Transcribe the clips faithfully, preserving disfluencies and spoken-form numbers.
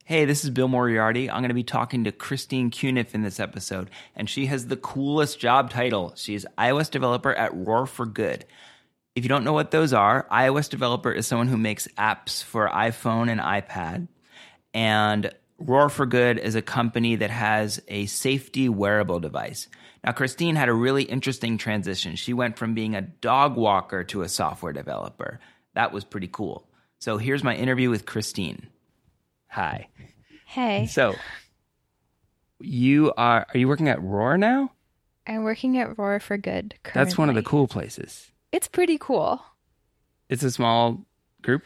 Hey, this is Bill Moriarty. I'm going to be talking to Christine Cuniff in this episode, and she has the coolest job title. She's iOS developer at Roar for Good. If you don't know what those are, iOS developer is someone who makes apps for iPhone and iPad, and Roar for Good is a company that has a safety wearable device. Now, Christine had a really interesting transition. She went from being a dog walker to a software developer. That was pretty cool. So here's my interview with Christine. Hi. Hey. So you are, are you working at Roar now? I'm working at Roar for Good currently. That's one of the cool places. It's pretty cool. It's a small group?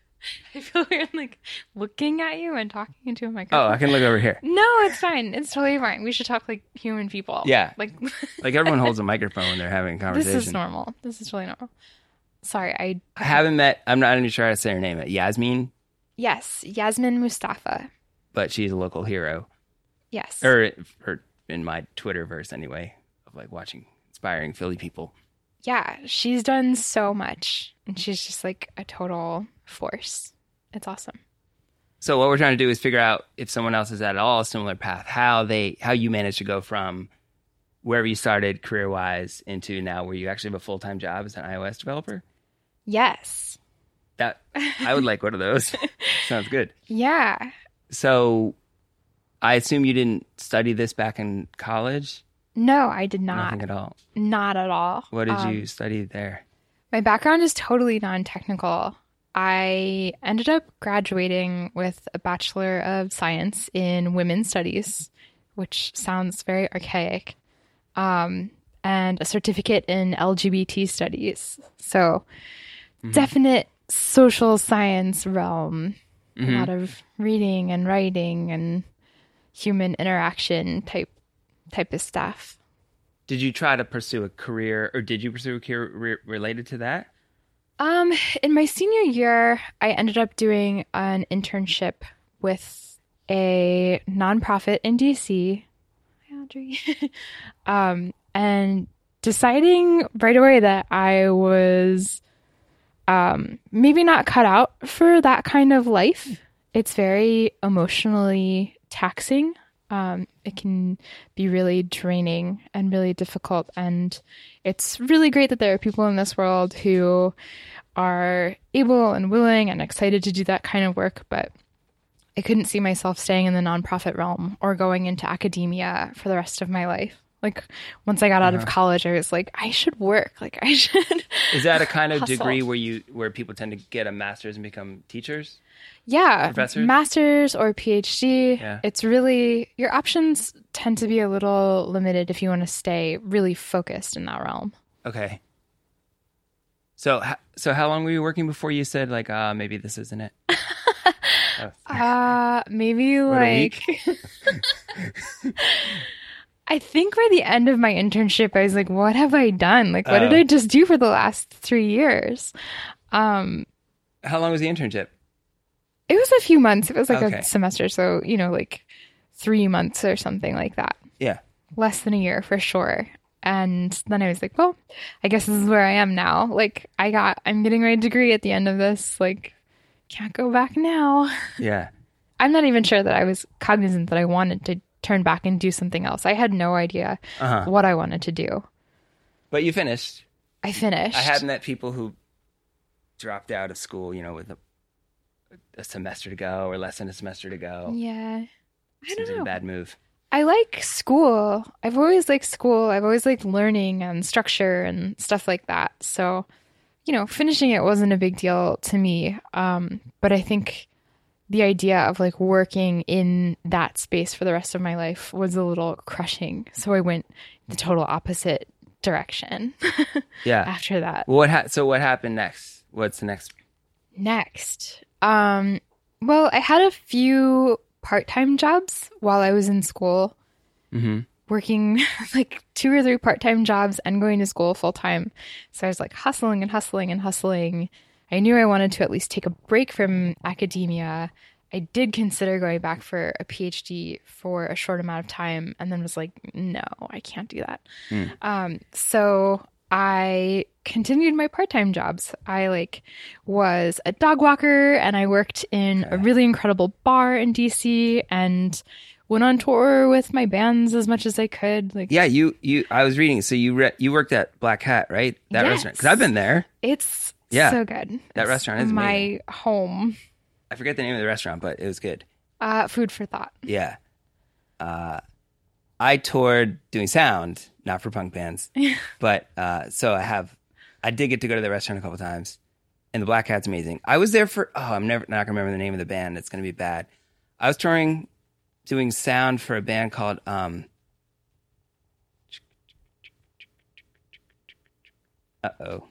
I feel weird like looking at you and talking into a microphone. Oh, I can look over here. No, it's fine. It's totally fine. We should talk like human people. Yeah. Like, like everyone holds a microphone when they're having a conversation. This is normal. This is really normal. Sorry, I... I haven't met, I'm not even sure how to say her name, Yasmin? Yes, Yasmin Mustafa. But she's a local hero. Yes. Or, or in my Twitterverse anyway, of like watching inspiring Philly people. Yeah, she's done so much. And she's just like a total force. It's awesome. So what we're trying to do is figure out if someone else is at all a similar path, how they, how you managed to go from wherever you started career-wise into now where you actually have a full-time job as an iOS developer? Yes. That I would like one of those. Sounds good. Yeah. So I assume you didn't study this back in college? No, I did not. Nothing at all? Not at all. What did um, you study there? My background is totally non-technical. I ended up graduating with a Bachelor of Science in Women's Studies, which sounds very archaic, um, and a certificate in L G B T studies. So mm-hmm. definite social science realm. Mm-hmm. A lot of reading and writing and human interaction type type of stuff. Did you try to pursue a career, or did you pursue a career re- related to that? Um, in my senior year, I ended up doing an internship with a nonprofit in D C. Hi, Audrey. um, and deciding right away that I was um, maybe not cut out for that kind of life. It's very emotionally taxing. Um, it can be really draining and really difficult. And it's really great that there are people in this world who are able and willing and excited to do that kind of work. But I couldn't see myself staying in the nonprofit realm or going into academia for the rest of my life. Like once I got out uh-huh. of college, I was like, I should work. Like I should. Is that a kind of hustle. degree where you where people tend to get a master's and become teachers? Yeah, Professors? Master's or PhD. Yeah. It's really, your options tend to be a little limited if you want to stay really focused in that realm. Okay. So, so how long were you working before you said like, uh, maybe this isn't it? oh. Uh, maybe what, like, I think by the end of my internship, I was like, what have I done? Like, what oh. did I just do for the last three years? Um, how long was the internship? It was a few months. It was like okay. a semester. So, you know, like three months or something like that. Yeah. Less than a year for sure. And then I was like, well, I guess this is where I am now. Like I got, I'm getting my degree at the end of this. Like, can't go back now. Yeah. I'm not even sure that I was cognizant that I wanted to turn back and do something else. I had no idea uh-huh. what I wanted to do. But you finished. I finished. I have met people who dropped out of school, you know, with a a semester to go or less than a semester to go. Yeah. I Seems don't know. like a bad move. I like school. I've always liked school. I've always liked learning and structure and stuff like that. So, you know, finishing it wasn't a big deal to me. Um, but I think the idea of like working in that space for the rest of my life was a little crushing. So I went the total opposite direction. Yeah. After that. What ha- so what happened next? What's the next? Next. Um, well, I had a few part-time jobs while I was in school, mm-hmm. working like two or three part-time jobs and going to school full-time. So I was like hustling and hustling and hustling. I knew I wanted to at least take a break from academia. I did consider going back for a PhD for a short amount of time and then was like, no, I can't do that. Mm. Um, so I continued my part-time jobs. I like was a dog walker and I worked in a really incredible bar in D C and went on tour with my bands as much as I could. Like, Yeah, you you. I was reading. So you re- you worked at Black Hat, right? That Yes. restaurant. Because I've been there. it's Yeah. so good. That It's restaurant is my amazing. home. I forget the name of the restaurant, but it was good. Uh, food for thought. Yeah. Uh, I toured doing sound, not for punk bands, but uh, so I have. I did get to go to the restaurant a couple times, and the Black Hat's amazing. I was there for. Oh, I'm never not gonna remember the name of the band. It's gonna be bad. I was touring, doing sound for a band called. Um, uh oh.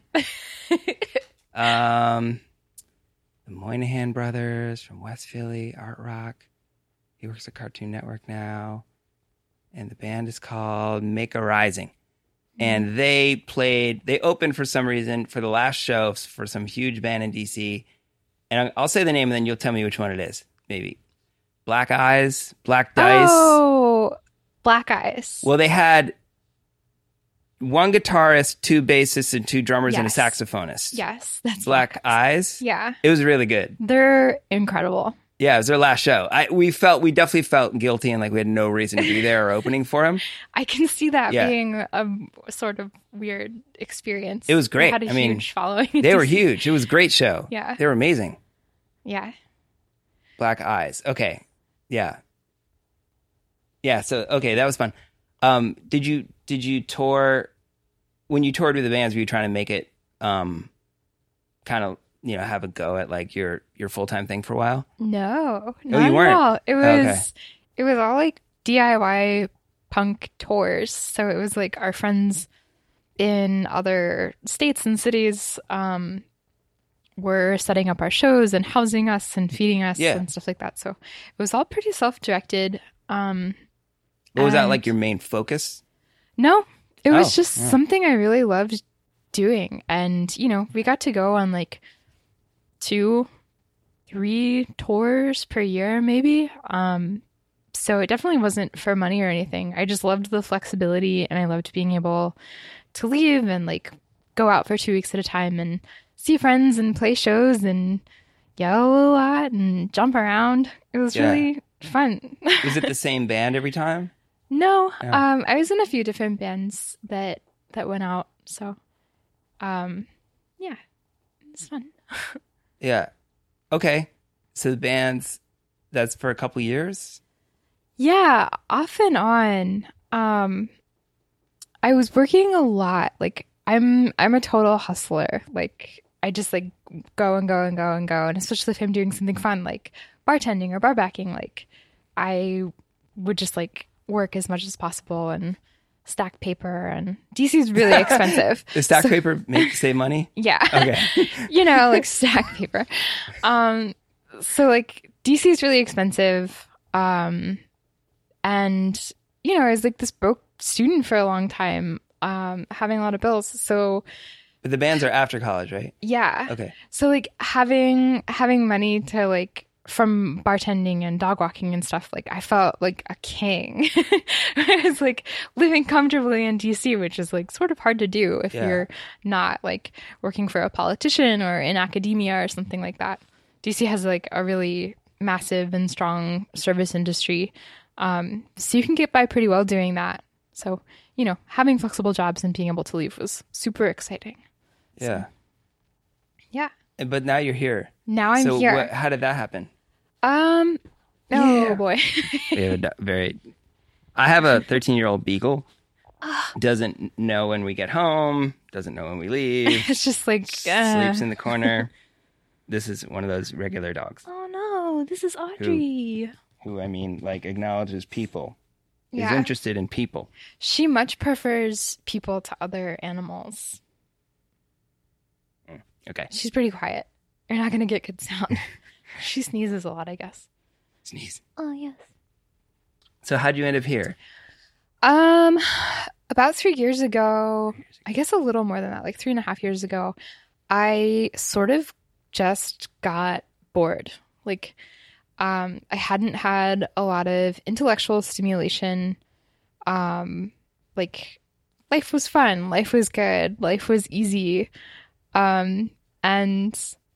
um, the Moynihan Brothers from West Philly, Art Rock. He works at Cartoon Network now. And the band is called Make a Rising. And they played, they opened for some reason for the last show for some huge band in D C. And I'll say the name and then you'll tell me which one it is, maybe. Black Eyes, Black Dice. Oh, Black Eyes. Well, they had one guitarist, two bassists, and two drummers and a Yes. saxophonist. Yes, that's Black Eyes. Yeah, It was really good. they're incredible. Yeah, it was their last show. I we felt we definitely felt guilty and like we had no reason to be there or opening for him. I can see that Yeah. being a sort of weird experience. It was great. They had a I mean, huge following. in They were D C. huge. It was a great show. Yeah. They were amazing. Yeah. Black Eyes. Okay. Yeah. Yeah, so okay, that was fun. Um did you did you tour when you toured with the bands, were you trying to make it um kind of, you know, have a go at like your your full-time thing for a while? No, you not weren't? at all. It was Okay. it was all like D I Y punk tours. So it was like our friends in other states and cities um were setting up our shows and housing us and feeding us Yeah. and stuff like that. So it was all pretty self-directed. Um What was that and- like your main focus? No, it was Oh, just yeah. something I really loved doing. And, you know, we got to go on like two, three tours per year, maybe. Um, so it definitely wasn't for money or anything. I just loved the flexibility and I loved being able to leave and like go out for two weeks at a time and see friends and play shows and yell a lot and jump around. It was Yeah. really fun. Was it the same band every time? No, Yeah. um, I was in a few different bands that that went out. So, um, yeah, it's fun. Yeah. Okay. So the bands, that's for a couple years? Yeah, off and on. Um, I was working a lot. Like I'm, I'm a total hustler. Like I just like go and go and go and go. And especially if I'm doing something fun, like bartending or bar backing, like I would just like work as much as possible and stack paper. And D C is really expensive. Does stack So- paper make save money? Yeah. Okay. You know, like stack paper. Um, so like D C is really expensive. Um, and you know, I was like this broke student for a long time, um, having a lot of bills. So But the bands are after college, right? yeah. Okay. So like having having money to like from bartending and dog walking and stuff, like I felt like a king. I was like living comfortably in D C, which is like sort of hard to do if Yeah. you're not like working for a politician or in academia or something like that. D C has like a really massive and strong service industry. Um, so you can get by pretty well doing that. So, you know, having flexible jobs and being able to leave was super exciting. Yeah. Yeah. And- But now you're here. Now I'm so here. what, how did that happen? Um. Oh Yeah. boy. We have a do- very. I have a thirteen-year-old beagle. Doesn't know when we get home. Doesn't know when we leave. It's just like. Uh, Sleeps in the corner. This is one of those regular dogs oh no! This is Audrey. who, I mean, like acknowledges people. Is Yeah. interested in people. She much prefers people to other animals. Okay. She's pretty quiet. You're not gonna get good sound. She sneezes a lot, I guess. Sneeze. Oh yes. So how'd you end up here? Um, about three years ago, I guess a little more than that, like three and a half years ago, I sort of just got bored. Like, um, I hadn't had a lot of intellectual stimulation, um, like life was fun. Life was good. Life was easy. Um, and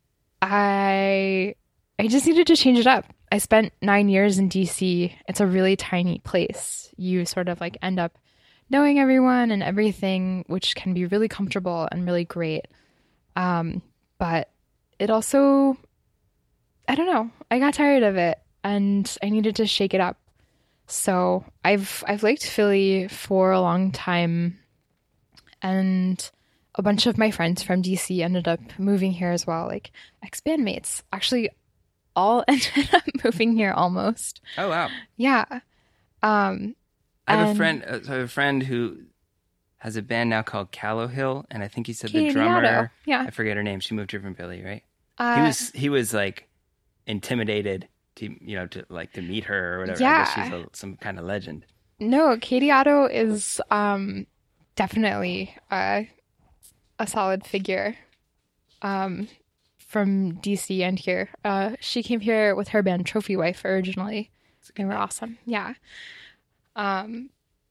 I I just needed to change it up. I spent nine years in D C. It's a really tiny place. You sort of like end up knowing everyone and everything, which can be really comfortable and really great. Um, but it also, I don't know, I got tired of it and I needed to shake it up. So I've I've liked Philly for a long time, and a bunch of my friends from D C ended up moving here as well, like ex-bandmates. Actually, all ended up moving here almost. Oh, wow. Yeah. Um, I have and a friend, uh, so I have a friend who has a band now called Callow Hill, and I think he said Katie the drummer, Otto. Yeah. I forget her name. She moved here from Philly, right? Uh, he was he was like intimidated to you know to like to meet her or whatever. I Yeah. guess she's a, some kind of legend. No, Katie Otto is um, definitely a, a solid figure um, from D C and here. Uh, she came here with her band Trophy Wife originally. They were awesome. Yeah. Um,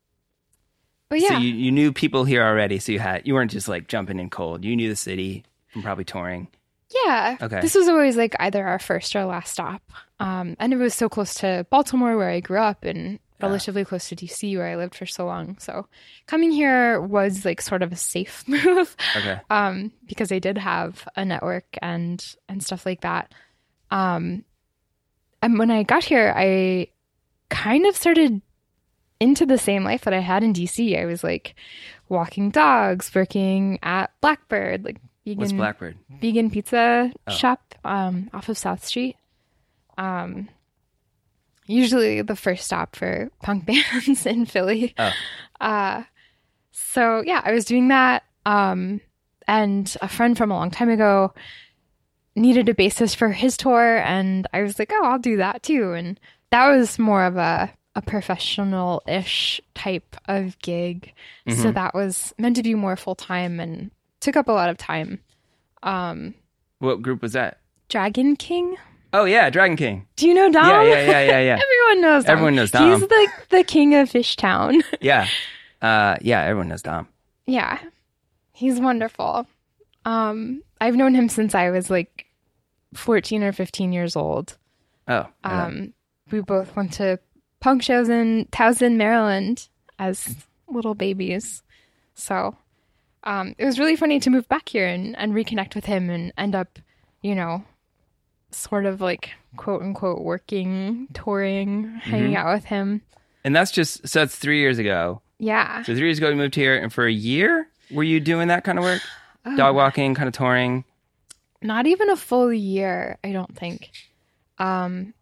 but yeah. So you, you knew people here already. So you had you weren't just like jumping in cold. You knew the city from probably touring. Yeah. Okay. This was always like either our first or last stop. Um, and it was so close to Baltimore where I grew up and relatively close to D C where I lived for so long. So coming here was like sort of a safe move. Okay. Um, because I did have a network and and stuff like that. Um, and when I got here, I kind of started into the same life that I had in D C. I was like walking dogs, working at Blackbird, like vegan, What's Blackbird? vegan pizza Oh. shop um, off of South Street. Um, usually the first stop for punk bands in Philly. Oh. Uh, so yeah, I was doing that. Um, and a friend from a long time ago needed a bassist for his tour, and I was like, oh, I'll do that too. And that was more of a a professional-ish type of gig. So Mhm. that was meant to be more full-time and took up a lot of time. Um, What group was that? Dragon King? Oh yeah, Dragon King. Do you know Dom? Yeah, yeah, yeah, yeah, yeah. Everyone knows Dom. Everyone knows Dom. He's like the king of Fishtown. Yeah, uh, yeah. Everyone knows Dom. Yeah. He's wonderful. Um, I've known him since I was like fourteen or fifteen years old. Oh, yeah. Um, we both went to punk shows in Towson, Maryland as little babies. So um, it was really funny to move back here and, and reconnect with him and end up, you know, sort of like quote unquote working, touring, hanging out with him. And that's just so that's three years ago. Yeah. So three years ago you moved here, and for a year were you doing that kind of work, Oh. dog walking, kind of touring? Not even a full year, I don't think. Um,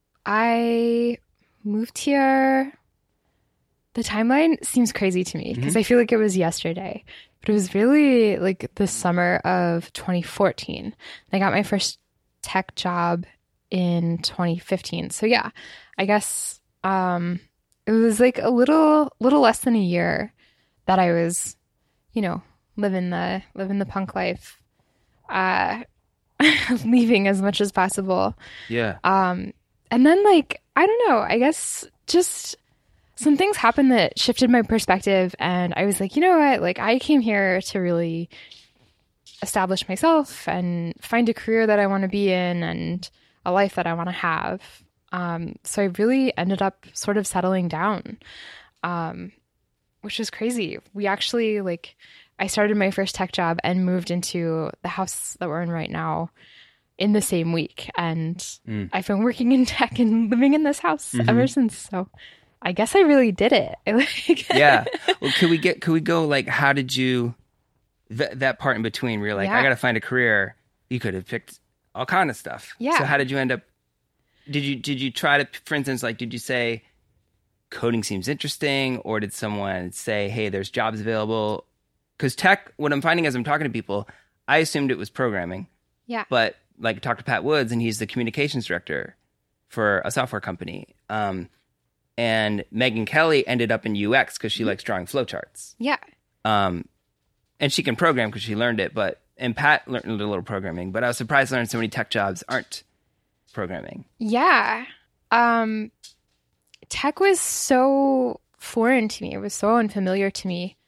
I moved here. The timeline seems crazy to me because I feel like it was yesterday, but it was really like the summer of twenty fourteen. I got my first tech job in twenty fifteen. So yeah, I guess um, it was like a little, little less than a year that I was, you know, living the living the punk life, uh, leaving as much as possible. Yeah. Um, and then like, I don't know, I guess just some things happened that shifted my perspective. And I was like, you know what? Like I came here to really establish myself and find a career that I want to be in and a life that I want to have. Um, so I really ended up sort of settling down, um, which is crazy. We actually like, I started my first tech job and moved into the house that we're in right now in the same week. And Mm. I've been working in tech and living in this house ever since. So I guess I really did it. Like, Yeah. Well, could we get? Could we go? Like, how did you? Th- that part in between, where you're like, Yeah. I got to find a career. You could have picked all kind of stuff. Yeah. So how did you end up? Did you did you try to, for instance, like, did you say coding seems interesting, or did someone say, hey, there's jobs available? Because tech, what I'm finding as I'm talking to people, I assumed it was programming, yeah. but like talk to Pat Woods, and he's the communications director for a software company. Um, and Megan Kelly ended up in U X because she likes drawing flowcharts. Yeah. Um, and she can program because she learned it, but and Pat learned a little programming. But I was surprised to learn so many tech jobs aren't programming. Yeah. Um, tech was so foreign to me. It was so unfamiliar to me.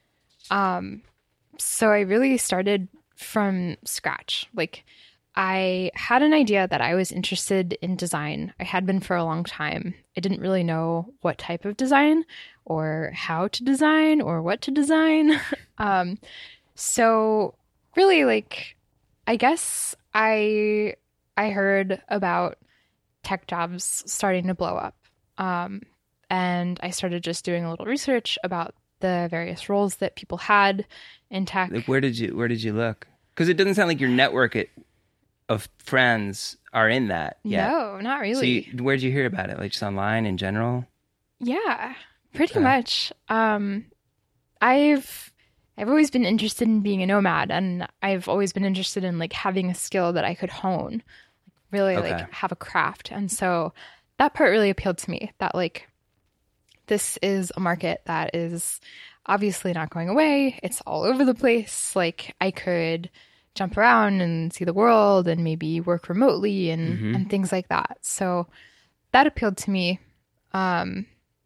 Um, so I really started from scratch. Like, I had an idea that I was interested in design. I had been for a long time. I didn't really know what type of design or how to design or what to design. um, so really, like, I guess I I heard about tech jobs starting to blow up. Um, and I started just doing a little research about the various roles that people had in tech. Like, where did you where did you look? Because it doesn't sound like your network it, of friends are in that yet. No, not So really. you, where did you hear about it? Like just online in general? Yeah, pretty Okay. much. Um, I've I've always been interested in being a nomad, and I've always been interested in like having a skill that I could hone, really Okay. like have a craft. And so that part really appealed to me, that like this is a market that is obviously not going away. It's all over the place. Like I could jump around and see the world and maybe work remotely and, Mhm. and things like that. So that appealed to me. Um,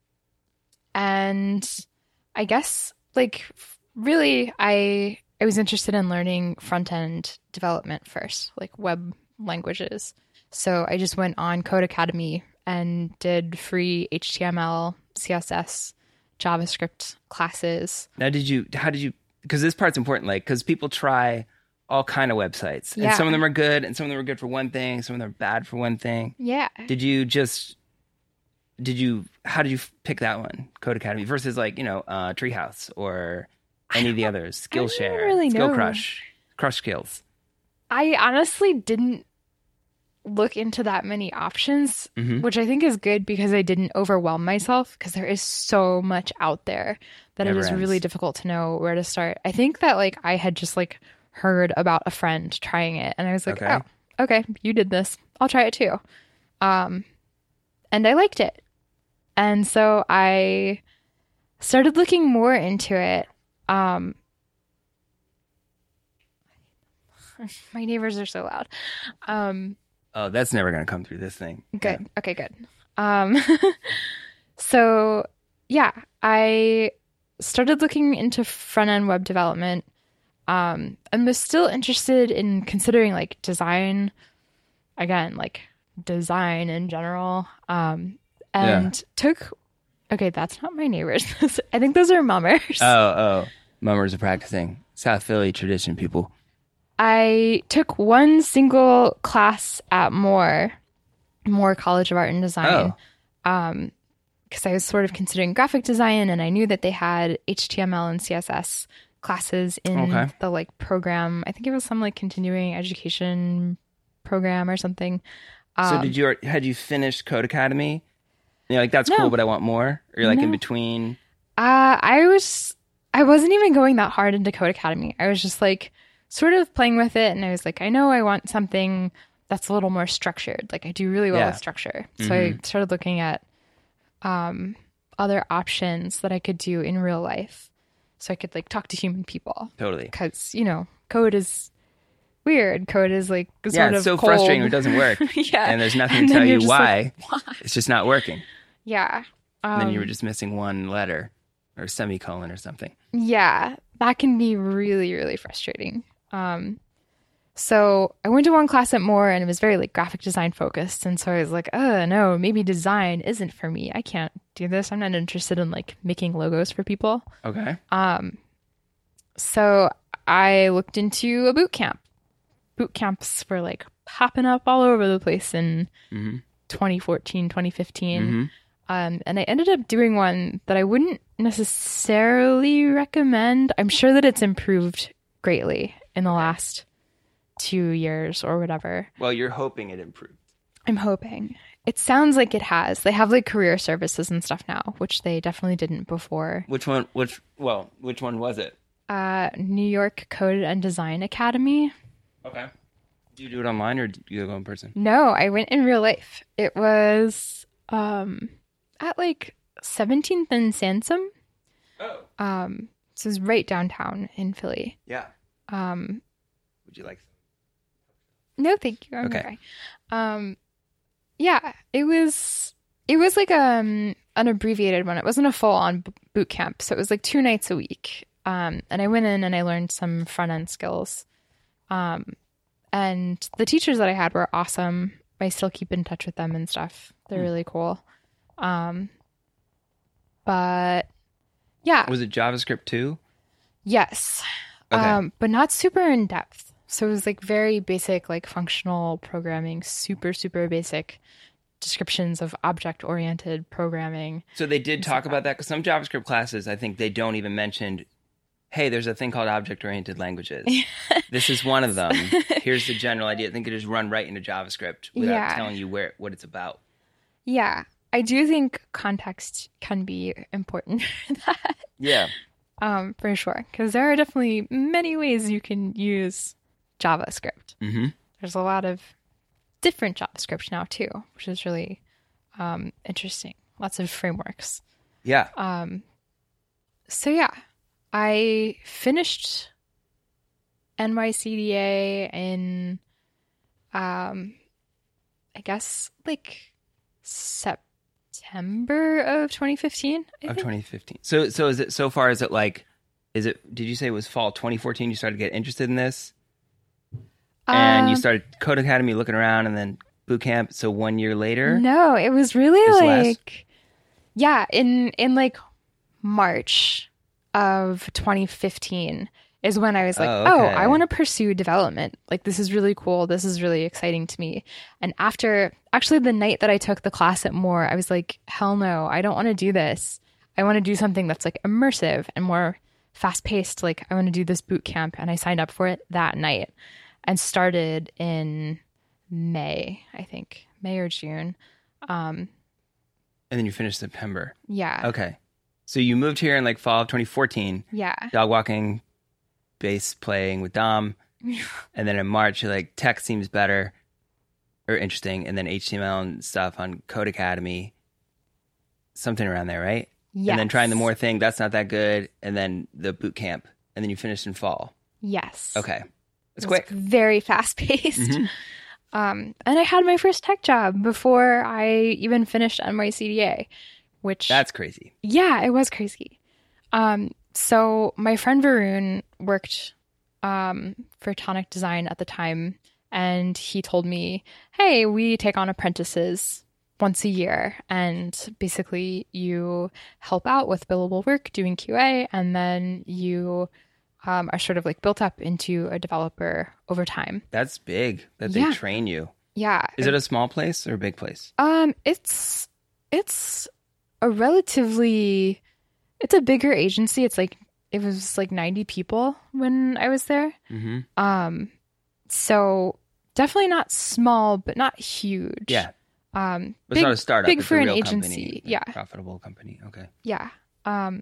and I guess like really I I was interested in learning front-end development first, like web languages. So I just went on Code Academy and did free H T M L, C S S, JavaScript classes. Now, did you? How did you? Because this part's important. Like, because people try all kind of websites, and Yeah. some of them are good, and some of them are good for one thing, some of them are bad for one thing. Yeah. Did you just? Did you? How did you pick that one, Code Academy, versus like you know, uh, Treehouse or any of the others, I don't Skillshare, really Skill know. Crush, Crush Skills? I honestly didn't look into that many options, Mhm. which I think is good because I didn't overwhelm myself, because there is so much out there that Never it is ends. really difficult to know where to start. I think that like I had just like heard about a friend trying it, and I was like, Okay. oh, okay, you did this. I'll try it too. Um, and I liked it. And so I started looking more into it. Um, my neighbors are so loud. Um, Oh, that's never gonna come through this thing. Good. Okay, good. Um, so yeah, I started looking into front-end web development. Um, and was still interested in considering like design, again, like design in general. Um, and took, okay, that's not my neighbors. I think those are mummers. Oh, oh, mummers are practicing South Philly tradition, people. I took one single class at Moore, Moore College of Art and Design. Oh. Um, because I was sort of considering graphic design, and I knew that they had H T M L and C S S classes in Okay. the like program. I think it was some like continuing education program or something. So Um, did you had you finished Code Academy? You're like, that's No. cool, but I want more. Or you're like in No. between. Uh, I was, I wasn't even going that hard into Code Academy. I was just like sort of playing with it, and I was like, I know I want something that's a little more structured. Like I do really well Yeah. with structure. So I started looking at um, other options that I could do in real life, so I could like talk to human people. Totally. Because, you know, code is weird. Code is like sort Yeah, of it's so cold. frustrating when it doesn't work. Yeah. And there's nothing And to then tell you're you just why. like, why? It's just not working. Yeah. And then you Um, were just missing one letter or semicolon or something. Yeah, that can be really, really frustrating. Um, so I went to one class at Moore, and it was very like graphic design focused. And so I was like, oh no, maybe design isn't for me. I can't do this. I'm not interested in like making logos for people. Okay. Um, so I looked into a boot camp. Boot camps were like popping up all over the place in Mhm. twenty fourteen, twenty fifteen. Mhm. Um, and I ended up doing one that I wouldn't necessarily recommend. I'm sure that it's improved greatly in the last two years or whatever. Well, you're hoping it improved. I'm hoping. It sounds like it has. They have like career services and stuff now, which they definitely didn't before. Which one? Which well, which one was it? Uh, New York Code and Design Academy. Okay. Do you do it online or do you go in person? No, I went in real life. It was um at like seventeenth and Sansom. Oh. Um, so it was right downtown in Philly. Yeah. Um, Would you like? no, thank you. I'm Okay. okay. Um, yeah, it was it was like um an abbreviated one. It wasn't a full on b- boot camp, so it was like two nights a week. Um, and I went in and I learned some front end skills. Um, and the teachers that I had were awesome. I still keep in touch with them and stuff. They're really cool. Um, but yeah. Was it JavaScript too? Yes. Okay. Um, but not super in depth. So it was like very basic, like functional programming, super, super basic descriptions of object-oriented programming. So they did talk about that because some JavaScript classes, I think they don't even mention, hey, there's a thing called object-oriented languages. This is one of them. Here's the general idea. I think it just run right into JavaScript without Yeah. telling you where what it's about. Yeah. I do think context can be important for that. Yeah. Um, for sure. Because there are definitely many ways you can use JavaScript. Mm-hmm. There's a lot of different JavaScript now too, which is really um, interesting. Lots of frameworks. Yeah. Um, so yeah, I finished N Y C D A in, um, I guess like September of twenty fifteen. I Of think. twenty fifteen. So so is it so far is it like is it did you say it was fall twenty fourteen you started to get interested in this? And you Um, started Code Academy looking around and then boot camp. So one year later? No, it was really This last- like, yeah, in in like March of twenty fifteen is when I was like, Oh, oh, okay. I want to pursue development. Like, this is really cool. This is really exciting to me. And after, actually, the night that I took the class at Moore, I was like, hell no, I don't want to do this. I want to do something that's like immersive and more fast paced. Like, I want to do this boot camp. And I signed up for it that night and started in May, I think, May or June. Um, And then you finished September. yeah. Okay. So you moved here in like fall of twenty fourteen, Yeah. dog walking, bass playing with Dom. And then in March, you're like, tech seems better or interesting. And then H T M L and stuff on Code Academy, something around there, right? Yes. And then trying the more thing, that's not that good. And then the boot camp. And then you finished in fall. Yes. Okay. It's It was quick. Very fast paced. Mhm. Um, and I had my first tech job before I even finished N Y C D A, which, That's crazy. yeah, it was crazy. Um, so my friend Varun worked um, for Tonic Design at the time, and he told me, hey, we take on apprentices once a year, and basically you help out with billable work doing Q A, and then you um, are sort of like built up into a developer over time. That's big that they Yeah. train you. Yeah. Is it a small place or a big place? Um, it's it's a relatively it's a bigger agency. It's like it was like ninety people when I was there. Mm-hmm. Um, so definitely not small, but not huge. Yeah. Um, But big, it's not a startup. big it's for a an real agency. company, a Yeah. Profitable company. Okay. yeah. Um,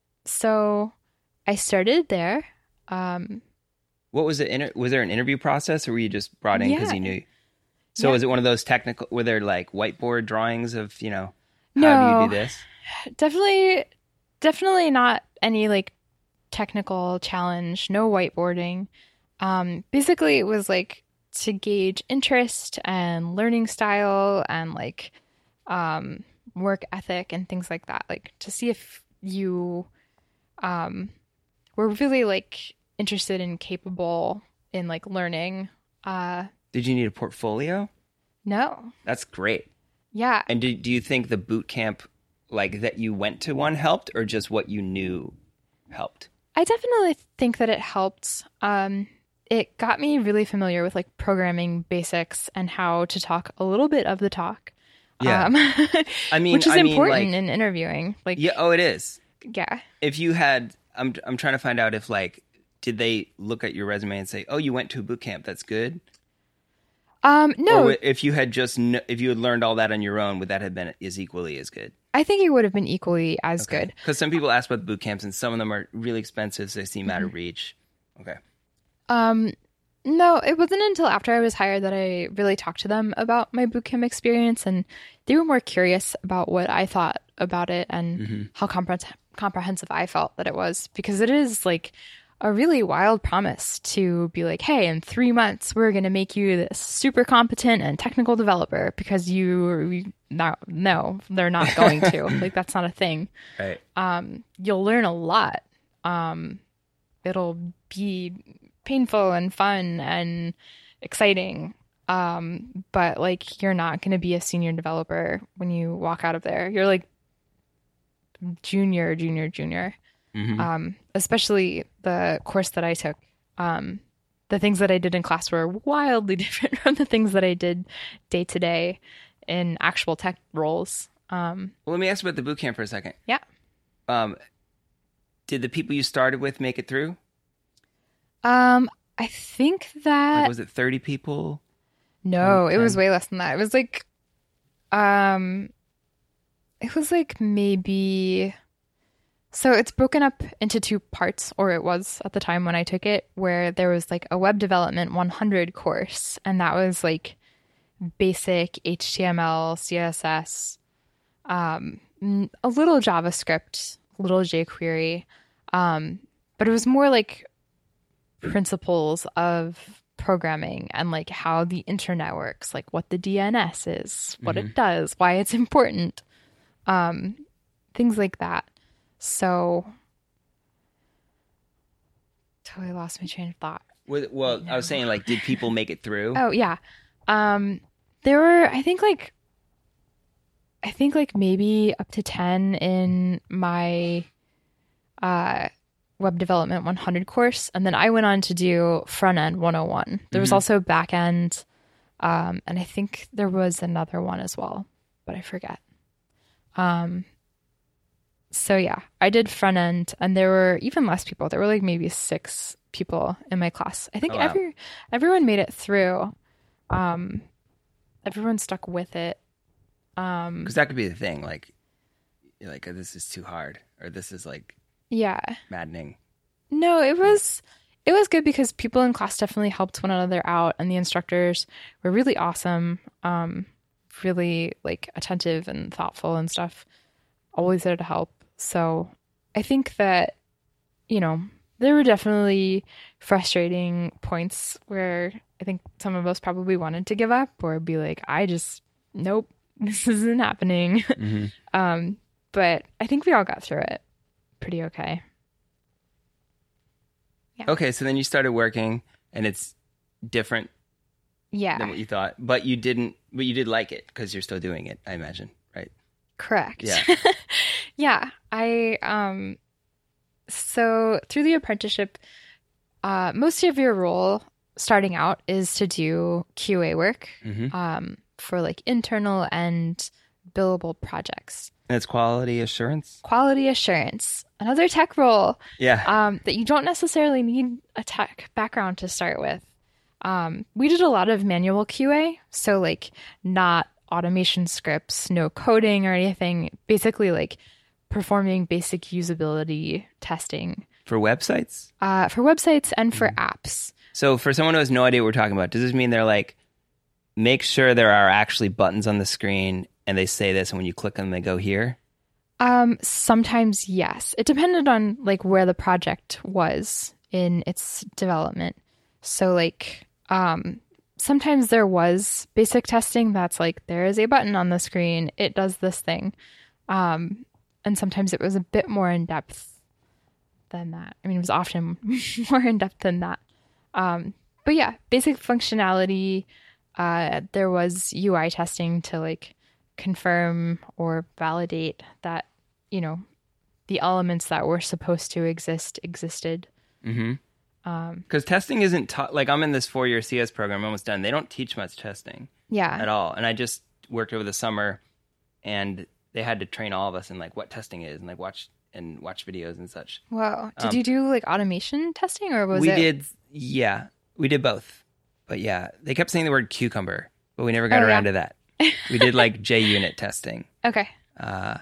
so I started there. Um, What was it? Inter- was there an interview process, or were you just brought in because Yeah. you knew? So Yeah. was it one of those technical? Were there like whiteboard drawings of you know how No. do you do this? definitely, definitely not any like technical challenge. No whiteboarding. Um, basically, it was like to gauge interest and learning style and like um, work ethic and things like that. Like to see if you um, were really like interested and capable in like learning. Uh, Did you need a portfolio? no, That's great. yeah, And do do you think the boot camp like that you went to one helped, or just what you knew helped? I definitely think that it helped. Um, it got me really familiar with like programming basics and how to talk a little bit of the talk. Yeah. Um, I mean, which is I mean, important like- in interviewing. Like, Yeah. Oh, it is. yeah. If you had, I'm I'm trying to find out if like, did they look at your resume and say, oh, you went to a boot camp, that's good? Um, no, Or if you had just kn- if you had learned all that on your own, would that have been as equally as good? I think it would have been equally as good. Because some people ask about the boot camps, and some of them are really expensive, so they seem Mm-hmm. out of reach. Okay. Um, no, it wasn't until after I was hired that I really talked to them about my bootcamp experience, and they were more curious about what I thought about it and Mm-hmm. how compre- comprehensive I felt that it was, because it is like a really wild promise to be like, hey, in three months we're going to make you this super competent and technical developer, because you, you no, no, they're not going to. Like, that's not a thing. Right. Um, you'll learn a lot. Um, it'll be painful and fun and exciting. Um, but like, you're not going to be a senior developer when you walk out of there. You're like junior, junior, junior. Mm-hmm. Um, especially the course that I took. Um, the things that I did in class were wildly different from the things that I did day to day in actual tech roles. Um, Well, let me ask about the boot camp for a second. yeah. Um, did the people you started with make it through? Um, I think that Like, was it thirty people? no, it was ten? way less than that. It was like, um, it was like maybe. So it's broken up into two parts, or it was at the time when I took it, where there was like a web development one hundred course, and that was like basic H T M L, C S S, um, n- a little JavaScript, a little jQuery, um, but it was more like principles of programming and like how the internet works, like what the D N S is, what Mhm. it does, why it's important, um, things like that. So, totally lost my train of thought. Was- Well, I was saying, like, did people make it through? Oh yeah, um, there were I think like I think like maybe up to ten in my uh, web development one hundred course, and then I went on to do front end one oh one. There was Mhm. also back end, um, and I think there was another one as well, but I forget. Um, so yeah, I did front end, and there were even less people. There were like maybe six people in my class. I think Oh, wow. every everyone made it through. Um, everyone stuck with it. Um, Because that could be the thing. Like, you're like, oh, this is too hard, or this is like yeah. maddening. No, it was it was good because people in class definitely helped one another out, and the instructors were really awesome, um, really like attentive and thoughtful and stuff. Always there to help. So I think that, you know, there were definitely frustrating points where I think some of us probably wanted to give up or be like, I just nope, this isn't happening. Mhm. um, but I think we all got through it pretty okay. Yeah. Okay, so then you started working, and it's different Yeah. than what you thought, but you didn't. But you did like it because you're still doing it, I imagine, right? Correct. Yeah. Yeah. I um so through the apprenticeship, uh most of your role starting out is to do Q A work Mm-hmm. um for like internal and billable projects. And it's quality assurance. Quality assurance, another tech role Yeah. um that you don't necessarily need a tech background to start with. Um we did a lot of manual Q A, so like not automation scripts, no coding or anything, basically like performing basic usability testing For websites. uh, for websites and for apps. So for someone who has no idea what we're talking about, does this mean they're like, make sure there are actually buttons on the screen and they say this, and when you click them, they go here? Um, sometimes yes. It depended on like where the project was in its development. So like um, sometimes there was basic testing that's like there is a button on the screen, it does this thing. Um, and sometimes it was a bit more in depth than that. I mean, it was often more in depth than that. Um, but yeah, basic functionality. Uh, there was U I testing to like confirm or validate that, you know, the elements that were supposed to exist existed. Mm-hmm. Um, Because testing isn't taught. Like, I'm in this four-year C S program, almost done. They don't teach much testing yeah. at all. And I just worked over the summer, and they had to train all of us in like what testing is, and like watch and watch videos and such. Wow. Did Um, you do like automation testing or was we it? did, yeah, we did both. But yeah, they kept saying the word cucumber, but we never got Oh, around yeah. to that. We did like JUnit testing. Okay. Uh,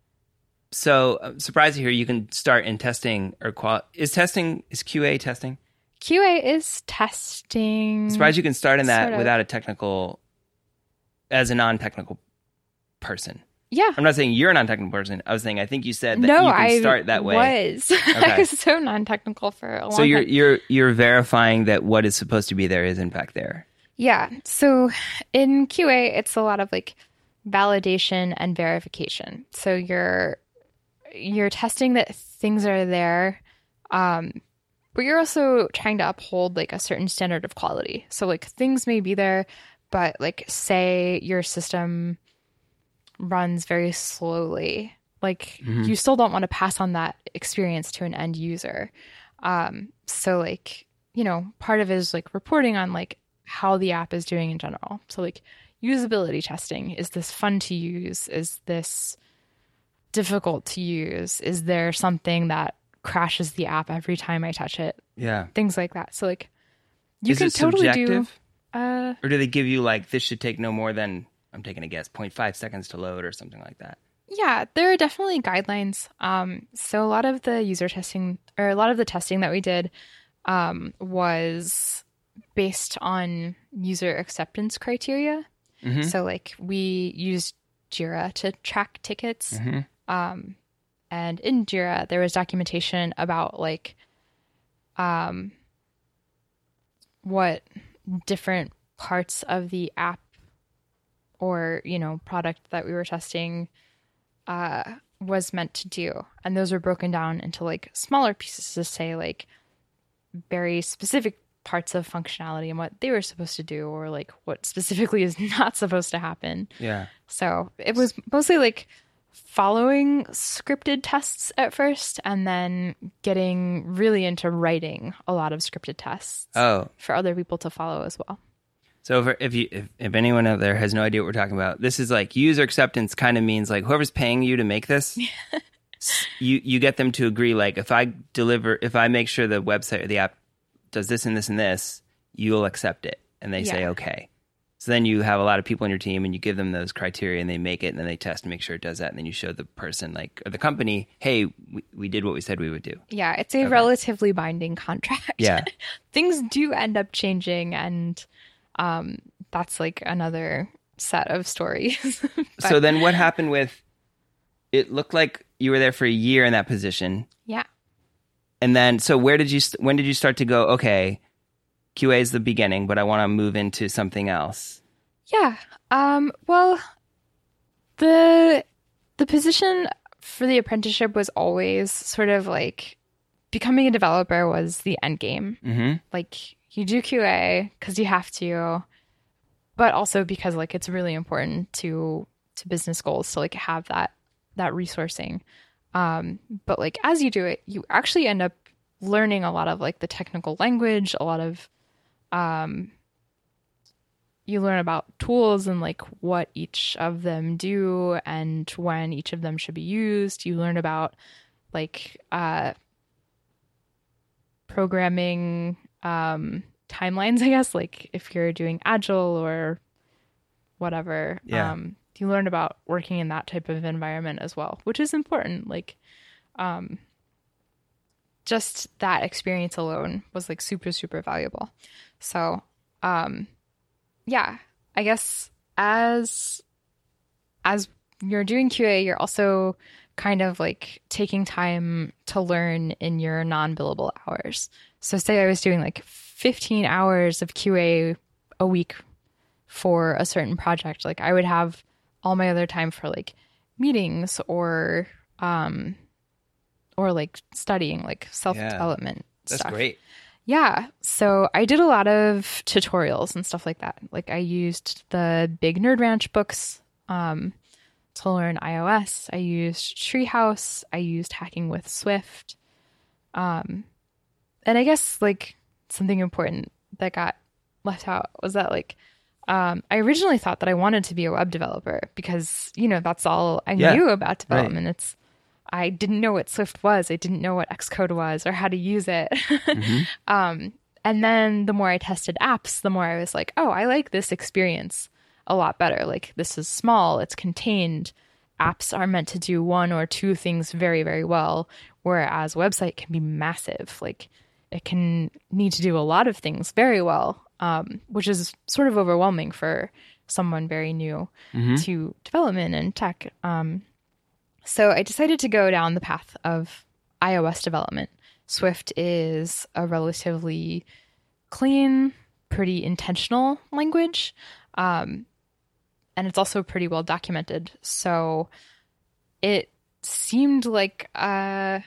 so I'm surprised to hear you can start in testing or qual. Is testing is Q A testing? Q A is testing. Surprised you can start in that Sort of. without a technical, as a non-technical person. Yeah. I'm not saying you're a non-technical person. I was saying I think you said that No, you can I start that way. was. I was so non-technical for a long So you're time. you're you're verifying that what is supposed to be there is in fact there. Yeah. So in Q A, it's a lot of like validation and verification. So you're you're testing that things are there, um, but you're also trying to uphold like a certain standard of quality. So like things may be there, but like say your system runs very slowly, like Mm-hmm. you still don't want to pass on that experience to an end user. Um, so like, you know, part of it is like reporting on like how the app is doing in general. So like usability testing, is this fun to use? Is this difficult to use? Is there something that crashes the app every time I touch it? Yeah. Things like that. So like you Is can it totally subjective? do uh Or do they give you like, this should take no more than, I'm taking a guess, zero point five seconds to load or something like that? yeah, there are definitely guidelines. Um so a lot of the user testing or a lot of the testing that we did um was based on user acceptance criteria. Mm-hmm. So like we used Jira to track tickets. Mm-hmm. Um, and in Jira, there was documentation about like um, what different parts of the app or, you know, product that we were testing uh, was meant to do. And those were broken down into like smaller pieces to say like very specific parts of functionality and what they were supposed to do, or like what specifically is not supposed to happen. Yeah. So it was mostly like following scripted tests at first and then getting really into writing a lot of scripted tests Oh, for other people to follow as well. so for, if you if, if anyone out there has no idea what we're talking about, this is like user acceptance kind of means like whoever's paying you to make this, s- you you get them to agree. Like if I deliver, if I make sure the website or the app does this and this and this, you'll accept it, and they say Yeah. okay. So then you have a lot of people on your team, and you give them those criteria, and they make it, and then they test and make sure it does that, and then you show the person like or the company, hey, we, we did what we said we would do. Yeah, it's a Okay. relatively binding contract. Yeah. Things do end up changing, and um, that's like another set of stories. But, So then what happened with? It looked like you were there for a year in that position. yeah. And then, so where did you, st- when did you start to go, okay, Q A is the beginning, but I want to move into something else? Yeah. Um, well, the the position for the apprenticeship was always sort of like becoming a developer was the end game. Mm-hmm. Like you do Q A because you have to, but also because like it's really important to to business goals to like have that that resourcing. Um, but like as you do it, you actually end up learning a lot of like the technical language, a lot of um you learn about tools and like what each of them do and when each of them should be used. You learn about like uh programming um timelines, I guess, like if you're doing agile or whatever. Yeah. Um you learn about working in that type of environment as well, which is important. Like um just that experience alone was like super super valuable. So um yeah, I guess as as you're doing Q A, you're also kind of like taking time to learn in your non-billable hours. So say I was doing like fifteen hours of Q A a week for a certain project, like I would have all my other time for like meetings or um or like studying, like self-development That's stuff. great. Yeah. So I did a lot of tutorials and stuff like that. Like I used the big Nerd Ranch books um, to learn iOS. I used Treehouse. I used Hacking with Swift. Um, and I guess like something important that got left out was that like um, I originally thought that I wanted to be a web developer because, you know, that's all I Yeah, knew about development. It's I didn't know what Swift was. I didn't know what Xcode was or how to use it. Mm-hmm. um, and then the more I tested apps, the more I was like, oh, I like this experience a lot better. Like this is small, it's contained. Apps are meant to do one or two things very, very well, whereas website can be massive. Like it can need to do a lot of things very well, um, which is sort of overwhelming for someone very new Mm-hmm. to development and tech. Um, So I decided to go down the path of iOS development. Swift is a relatively clean, pretty intentional language. Um, and it's also pretty well documented. So it seemed like a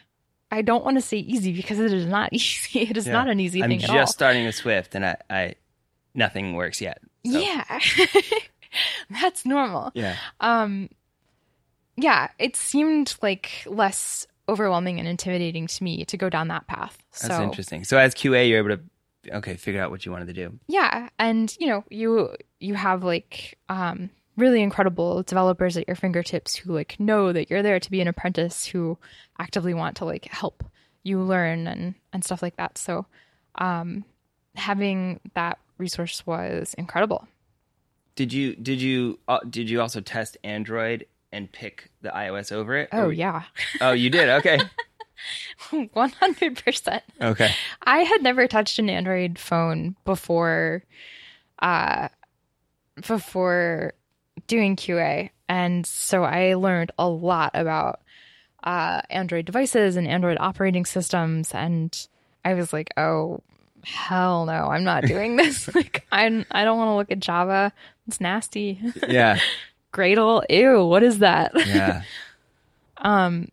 I don't want to say easy because it is not easy. It is Yeah. not an easy I'm thing at just all. starting with Swift, and I, I nothing works yet. So, Yeah. That's normal. yeah. Um, yeah, it seemed like less overwhelming and intimidating to me to go down that path. That's So, interesting. So as Q A, you're able to okay figure out what you wanted to do. yeah, and you know, you you have like um really incredible developers at your fingertips who like know that you're there to be an apprentice, who actively want to like help you learn and and stuff like that. So, um, having that resource was incredible. Did you did you uh, did you also test Android and pick the iOS over it? Oh Or- yeah, Oh, you did. Okay. one hundred percent. Okay. I had never touched an Android phone before, uh, before doing Q A, and so I learned a lot about uh, Android devices and Android operating systems, and I was like, "Oh, hell no, I'm not doing this! Like, I'm I don't want to look at Java. It's nasty. Yeah. Gradle, ew, what is that?" Yeah. Um,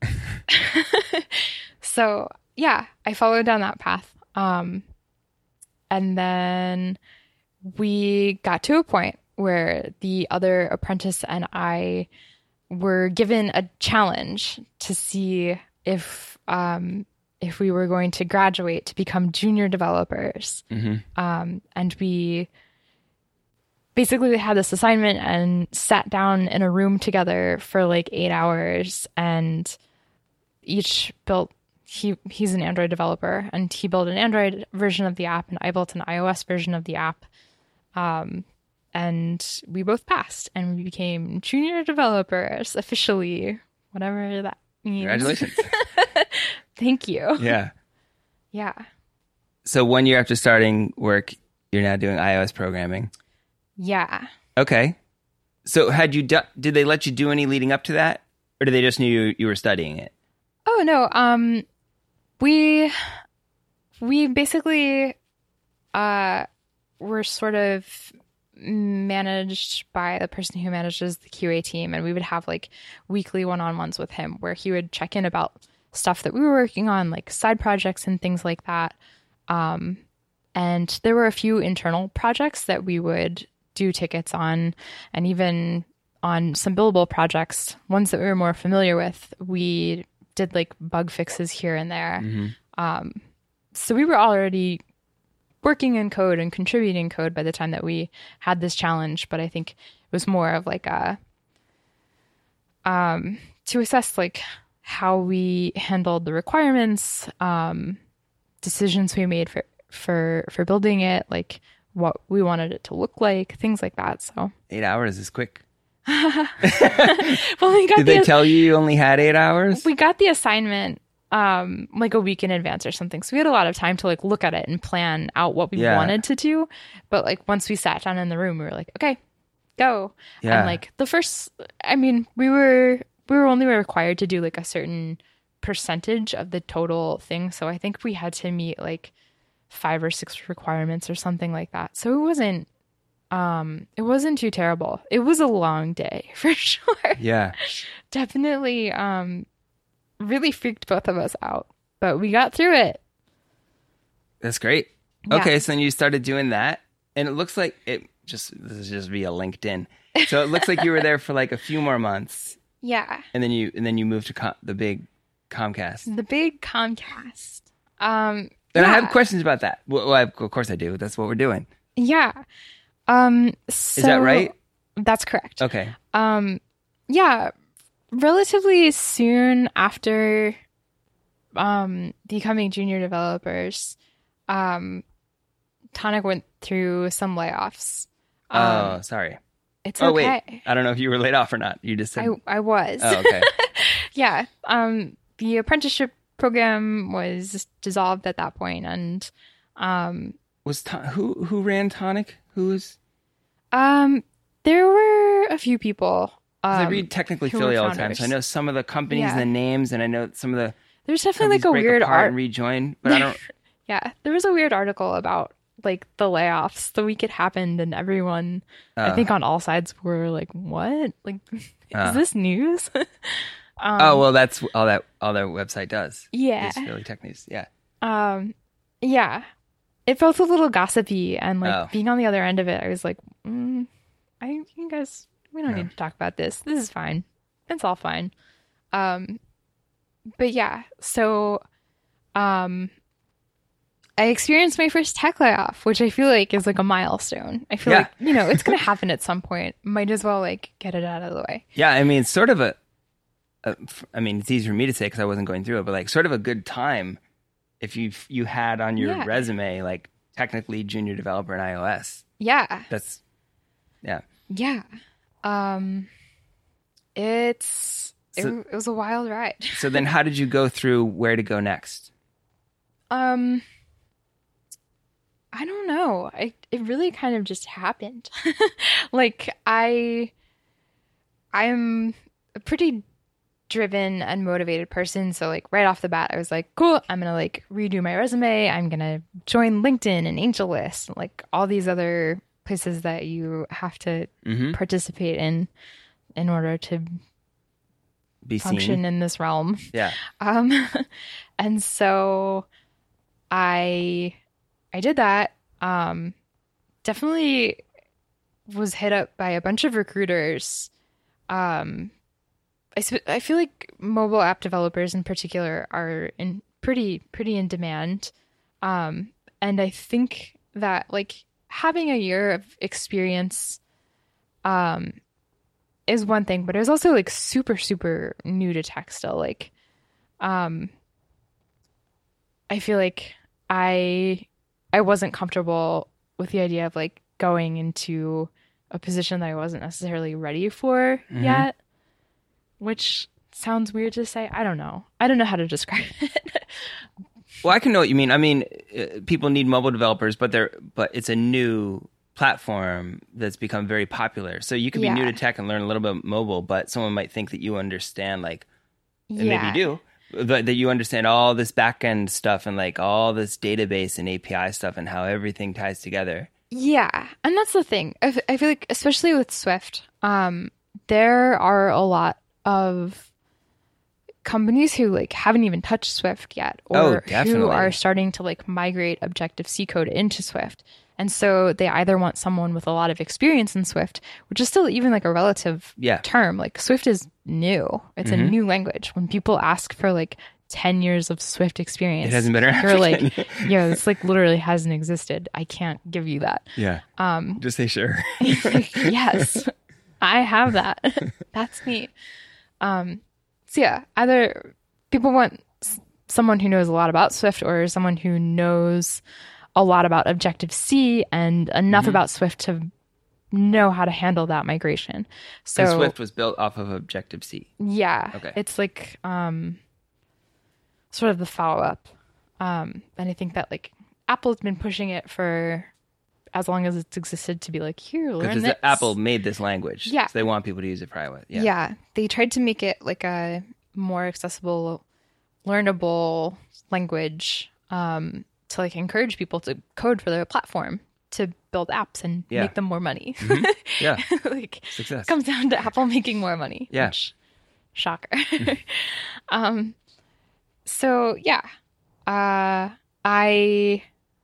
so yeah, I followed down that path. Um, and then we got to a point where the other apprentice and I were given a challenge to see if, um, if we were going to graduate to become junior developers. hmm Um, and we basically we had this assignment and sat down in a room together for like eight hours and each built he he's an Android developer and he built an Android version of the app and I built an iOS version of the app. Um, and we both passed and we became junior developers officially, whatever that means. Congratulations. Thank you. Yeah. Yeah. So one year after starting work, you're now doing iOS programming. Yeah. Okay. So had you done? Did they let you do any leading up to that, or did they just knew you, you were studying it? Oh no, um we we basically uh were sort of managed by the person who manages the Q A team, and we would have like weekly one-on-ones with him where he would check in about stuff that we were working on, like side projects and things like that. Um and there were a few internal projects that we would do tickets on, and even on some billable projects, ones that we were more familiar with, we did like bug fixes here and there. Mm-hmm. Um, so we were already working in code and contributing code by the time that we had this challenge. But I think it was more of like a, um, to assess like how we handled the requirements, um, decisions we made for, for, for building it, like what we wanted it to look like, things like that. So Eight hours is quick. well, we got Did the they tell you you only had eight hours? we got the assignment um like a week in advance or something, so we had a lot of time to like look at it and plan out what we Yeah. wanted to do. But like once we sat down in the room, we were like, okay, go. Yeah. And like the first, I mean, we were we were only required to do like a certain percentage of the total thing, so I think we had to meet like five or six requirements or something like that. So it wasn't um it wasn't too terrible. It was a long day for sure. Yeah. Definitely um really freaked both of us out, but we got through it. That's great. Yeah. Okay, so then you started doing that, and it looks like it just this is just via LinkedIn. So it looks like you were there for like a few more months, Yeah. and then you and then you moved to Com- the big Comcast. The big Comcast. Um And I yeah. have questions about that. Well, I, of course I do. That's what we're doing. Yeah. Um so Is that right? That's correct. Okay. Um yeah, relatively soon after um becoming junior developers, um Tonic went through some layoffs. Um, oh, sorry. it's Oh, okay. wait. I don't know if you were laid off or not. You just said. I I was. Oh, okay. Yeah. Um the apprenticeship program was dissolved at that point, and um Was to- who who ran Tonic? Who was? um there were a few people. 'Cause Um, I read technically who Philly were all the time, so I founders. know some of the companies Yeah. and the names, and I know some of the There's definitely companies like a break weird apart art. and rejoin, but I don't. Yeah, there was a weird article about like the layoffs the week it happened, and everyone, I Uh, think on all sides, were like, "What? Like, Uh. is this news?" Um, oh well, that's all that all their website does. Yeah. Is Philly Tech News. Yeah. Um, yeah. It felt a little gossipy, and like Oh. being on the other end of it, I was like, mm, I, you guys, we don't No. need to talk about this. This is fine. It's all fine. Um, but yeah, so, um, I experienced my first tech layoff, which I feel like is like a milestone. I feel Yeah. like, you know, it's going to happen at some point. Might as well like get it out of the way. Yeah, I mean, it's sort of a, a I mean, it's easy for me to say because I wasn't going through it, but like sort of a good time if you you had on your Yeah. resume like technically junior developer in iOS. Yeah. That's yeah. Yeah. Um, it's, it, So- it was a wild ride. So then, how did you go through where to go next? Um, I don't know. I it really kind of just happened. Like I I'm a pretty driven and motivated person, so like right off the bat I was like, cool, I'm going to like redo my resume. I'm going to join LinkedIn and AngelList, like all these other places that you have to Mm-hmm. participate in in order to Be function seen. in this realm. Yeah. Um, and so I I did that. Um, definitely was hit up by a bunch of recruiters. Um, I sp- I feel like mobile app developers in particular are in pretty pretty in demand. Um, and I think that like having a year of experience um is one thing, but it was also like super super new to tech still. Like um I feel like I I wasn't comfortable with the idea of like going into a position that I wasn't necessarily ready for Mhm. yet, which sounds weird to say. I don't know. I don't know how to describe it. Well, I can know what you mean. I mean, uh, people need mobile developers, but they're but it's a new platform that's become very popular. So you could be new Yeah. to tech and learn a little bit mobile, but someone might think that you understand like and Yeah. maybe you do, but that you understand all this back end stuff and like all this database and A P I stuff and how everything ties together. Yeah, and that's the thing. I, f- I feel like, especially with Swift, um, there are a lot of companies who like haven't even touched Swift yet, Oh, or who definitely. are starting to like migrate Objective C code into Swift. And so they either want someone with a lot of experience in Swift, which is still even like a relative Yeah. term. Like Swift is new; it's a Mhm. new language. When people ask for like ten years of Swift experience, It hasn't been around. you're for like, ten years. yeah, this like literally hasn't existed. I can't give you that. Yeah. Um, Just say sure. yes, I have that. That's me. Um, so yeah, either people want s- someone who knows a lot about Swift or someone who knows a lot about Objective C and enough Mhm. about Swift to know how to handle that migration. So So Swift was built off of Objective C. yeah, Okay. it's like um, sort of the follow up. Um, and I think that like Apple's been pushing it for as long as it's existed to be like, here, learn Because this. Apple made this language. Yeah. So they want people to use it for iOS. Yeah. Yeah. They tried to make it like a more accessible, learnable language um, to like encourage people to code for their platform, to build apps and Yeah. make them more money. Yeah. Like Success. it comes down to Apple making more money. Yeah. Which, shocker. um, so yeah, uh, I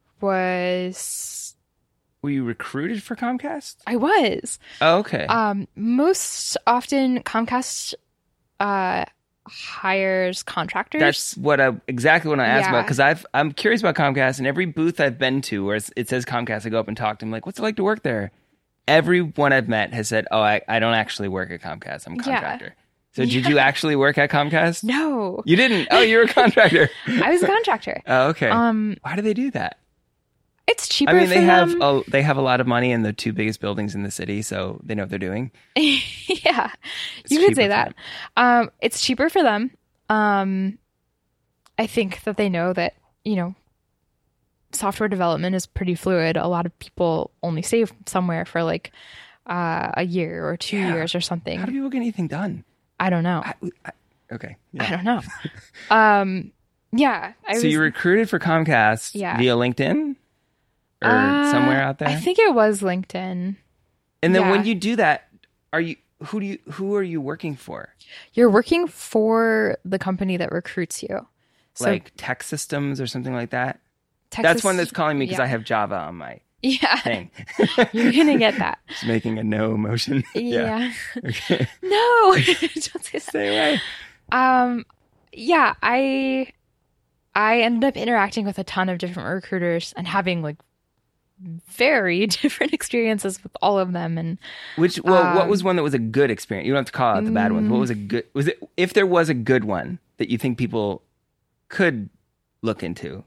was, Were you recruited for Comcast? I was, Oh, okay. um, most often Comcast, uh, hires contractors. That's what I exactly what I asked Yeah. about because I've I'm curious about Comcast and every booth I've been to where it's, it says Comcast, I go up and talk to them like, what's it like to work there? Everyone I've met has said, oh, I, I don't actually work at Comcast. I'm a Yeah. contractor. So did you actually work at Comcast? No, You didn't. Oh, you're a contractor. I was a contractor. Oh, okay. Um, Why do they do that? it's cheaper. I mean, for they have them. a, they have a lot of money in the two biggest buildings in the city, so they know what they're doing. Yeah, It's you could cheaper say for that. them. Um, it's cheaper for them. Um, I think that they know that, you know, software development is pretty fluid. A lot of people only save somewhere for like uh, a year or two Yeah. years or How do something. people get anything done? I don't know. I, I, okay. I Yeah. don't know. um, yeah, I So was you were recruited for Comcast Yeah. via LinkedIn or uh, somewhere out there? I think it was LinkedIn. and then when yeah. you do that, are you who do you who are you working for? You're working for the company that recruits you. So Like Tech Systems or something like that? Texas, That's one that's calling me because yeah. I have Java on my Yeah. thing. You're going to get that. Just making a no motion. Yeah. Okay. No. Don't say that. Stay away. Um, yeah, I I ended up interacting with a ton of different recruiters and having like very different experiences with all of them. And Which, well, um, what was one that was a good experience? You don't have to call out the bad ones. What was a good, was it, if there was a good one that you think people could look into?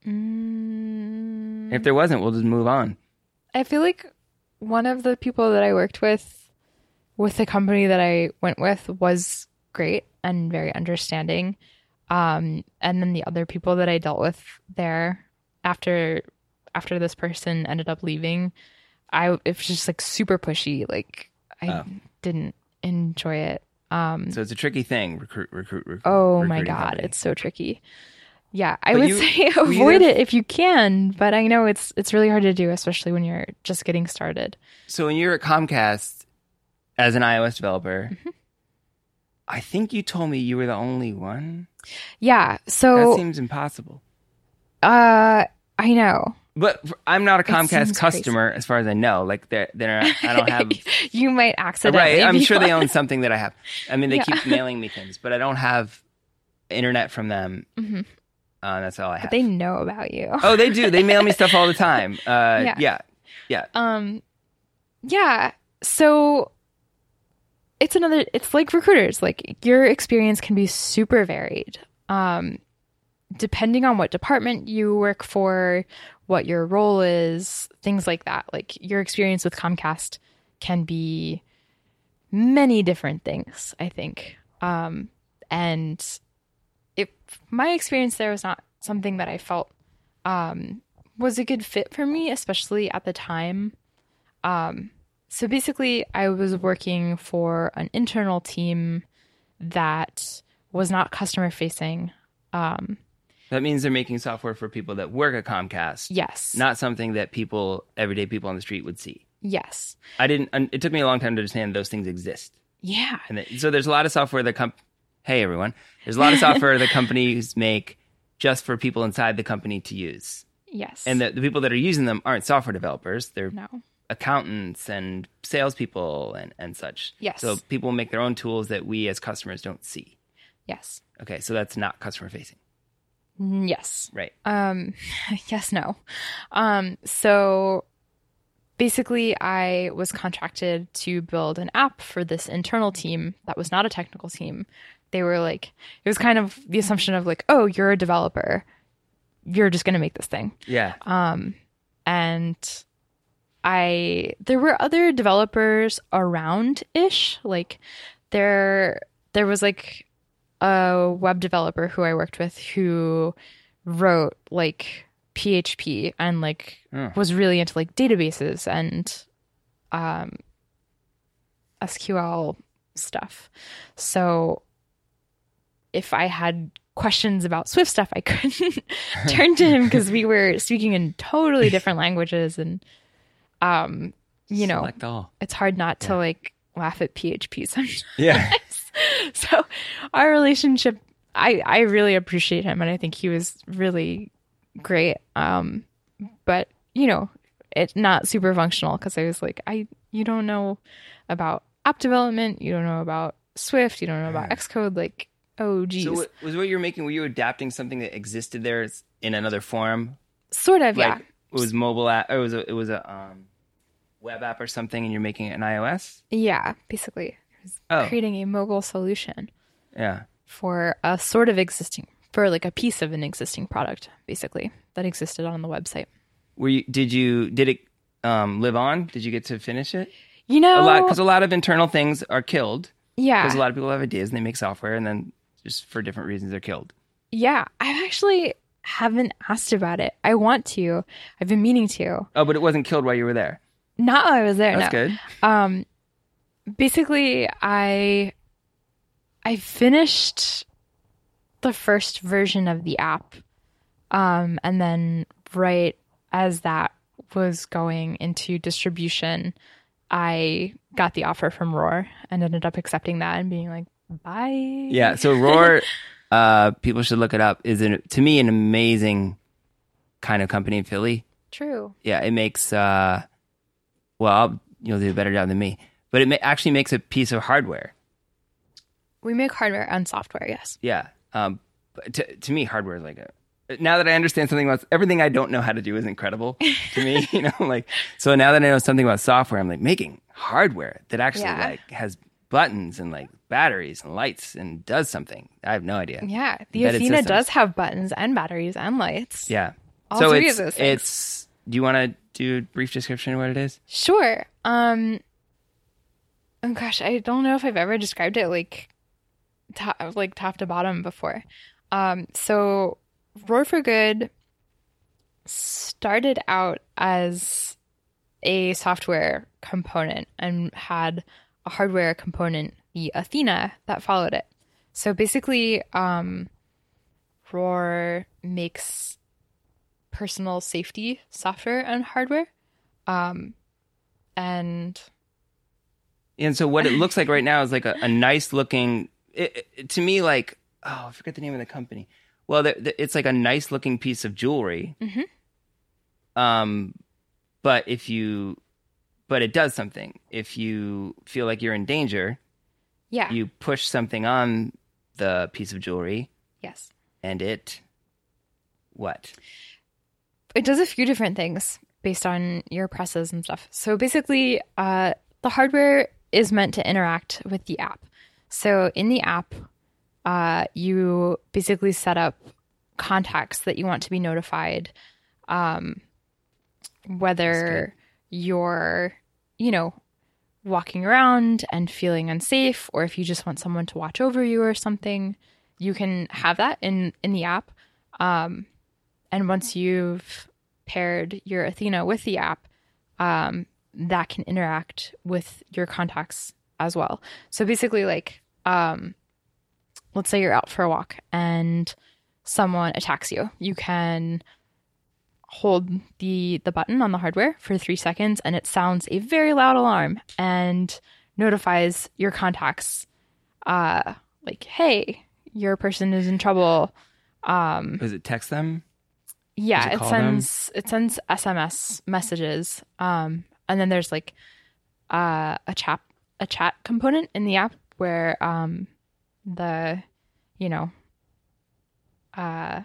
mm, If there wasn't, we'll just move on. I feel like one of the people that I worked with, with the company that I went with, was great and very understanding. Um, and then the other people that I dealt with there after after this person ended up leaving, I it was just like super pushy. Like I Oh. didn't enjoy it. Um, So it's a tricky thing, recruit, recruit, recruit. oh my recruiting God, company. it's so tricky. Yeah, I But would you- say were you avoid there- it if you can, but I know it's it's really hard to do, especially when you're just getting started. So when you're at Comcast as an iOS developer, Mm-hmm. I think you told me you were the only one. Yeah, That so seems impossible. uh, I know. But f- I'm not a Comcast seems customer, as far as I know. Like, they're, they're I don't have. You might accidentally. Right, I'm be sure they one. own something that I have. I mean, they Yeah. keep mailing me things, but I don't have internet from them. Mhm. Uh, that's all I have. But they know about you. Oh, they do. They mail me stuff all the time. Uh, Yeah. yeah, yeah. Um, yeah. So it's another. It's like recruiters. Like your experience can be super varied. Um, depending on what department you work for, what your role is, things like that. Like your experience with Comcast can be many different things, I think. Um, and if my experience there was not something that I felt um, was a good fit for me, especially at the time. Um, so basically, I was working for an internal team that was not customer facing. Um, That means they're making software for people that work at Comcast. yes. Not something that people, everyday people on the street would see. yes. I didn't, and it took me a long time to understand those things exist. Yeah. And that, so there's a lot of software that com- hey everyone, there's a lot of software that companies make just for people inside the company to use. Yes. And the, the people that are using them aren't software developers. They're no. accountants and salespeople and, and such. Yes. So people make their own tools that we as customers don't see. Yes. Okay, so that's not customer facing. Yes. Right. Um, yes, no. Um, so basically, I was contracted to build an app for this internal team that was not a technical team. They were like, it was kind of the assumption of like, oh, you're a developer. You're just going to make this thing. Yeah. Um, and I, there were other developers around ish. Like there, there was like a web developer who I worked with who wrote like P H P and like Oh. was really into like databases and um, S Q L stuff. So if I had questions about Swift stuff, I couldn't turn to him because we were speaking in totally different languages, and um, you know, Select all. it's hard not to like laugh at P H P sometimes. Yeah. So our relationship, I, I really appreciate him, and I think he was really great. Um, but you know, it's not super functional because I was like, I you don't know about app development, you don't know about Swift, you don't know about Xcode, like oh geez, So what, was what you were making, were you adapting something that existed there in another form? sort of, Like yeah, it was mobile app, or it was a, it was a um, web app or something, and you're making it an iOS? yeah, basically Oh, creating a mobile solution yeah. for a sort of existing, for like a piece of an existing product, basically that existed on the website. Were you, did you, did it um, live on? Did you get to finish it? You know, A lot, because a lot of internal things are killed. yeah, Because a lot of people have ideas and they make software, and then just for different reasons they're killed. yeah. I actually haven't asked about it. I want to. I've been meaning to. Oh, but it wasn't killed while you were there. Not while I was there. That's no. good. Um, basically, I I finished the first version of the app, um, and then right as that was going into distribution, I got the offer from Roar and ended up accepting that and being like, bye. Yeah. So Roar, uh, people should look it up. Is an, to me an amazing kind of company in Philly. True. Yeah, it makes. Uh, well, I'll, you'll do a better job than me, but it ma- actually makes a piece of hardware. We make hardware and software. Yes. Yeah. Um, but to to me, hardware is like a. Now that I understand something about everything I don't know how to do is incredible to me, you know, like, so now that I know something about software, I'm like making hardware that actually Yeah. like has buttons and like batteries and lights and does something. I have no idea. Yeah. The Embedded Athena systems. does have buttons and batteries and lights. Yeah. All so three it's, of those things. it's, do you want to do a brief description of what it is? Sure. Um, oh gosh, I don't know if I've ever described it like top, like top to bottom before. Um, so Roar for Good started out as a software component and had a hardware component, the Athena, that followed it. So basically, um, Roar makes personal safety software and hardware. Um, and And so what it looks like right now is like a, a nice looking, it, it, to me, like, oh, I forget the name of the company. Well, the, the, it's like a nice looking piece of jewelry. Mhm. Um, but if you, but it does something. If you feel like you're in danger, yeah, you push something on the piece of jewelry yes. and it, what? It does a few different things based on your presses and stuff. So basically, uh, the hardware is meant to interact with the app. So in the app, uh, you basically set up contacts that you want to be notified, um, whether you're, you know, walking around and feeling unsafe, or if you just want someone to watch over you or something, you can have that in, in the app. Um, and once you've paired your Athena with the app, um, that can interact with your contacts as well. So basically, like, um, let's say you're out for a walk and someone attacks you. You can hold the the button on the hardware for three seconds and it sounds a very loud alarm and notifies your contacts, uh, like, hey, your person is in trouble. Um, Does it text them? yeah, Does it it call sends it sends S M S messages. Um, and then there's like uh, a chat a chat component in the app where um, the you know uh,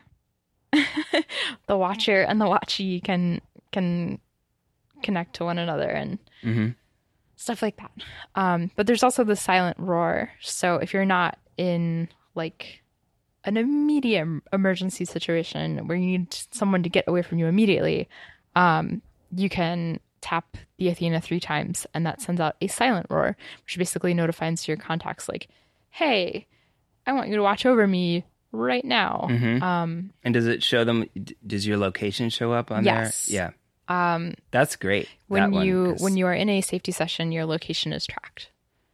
the watcher and the watchee can can connect to one another and Mm-hmm. stuff like that. Um, but there's also the silent roar. So if you're not in like an immediate emergency situation where you need someone to get away from you immediately, um, you can tap the Athena three times and that sends out a silent roar, which basically notifies your contacts like, hey, I want you to watch over me right now. Mm-hmm. Um, And does it show them, d- does your location show up on Yes. there? um, Yeah. That's great. when that one, you 'cause when you are in a safety session, your location is tracked.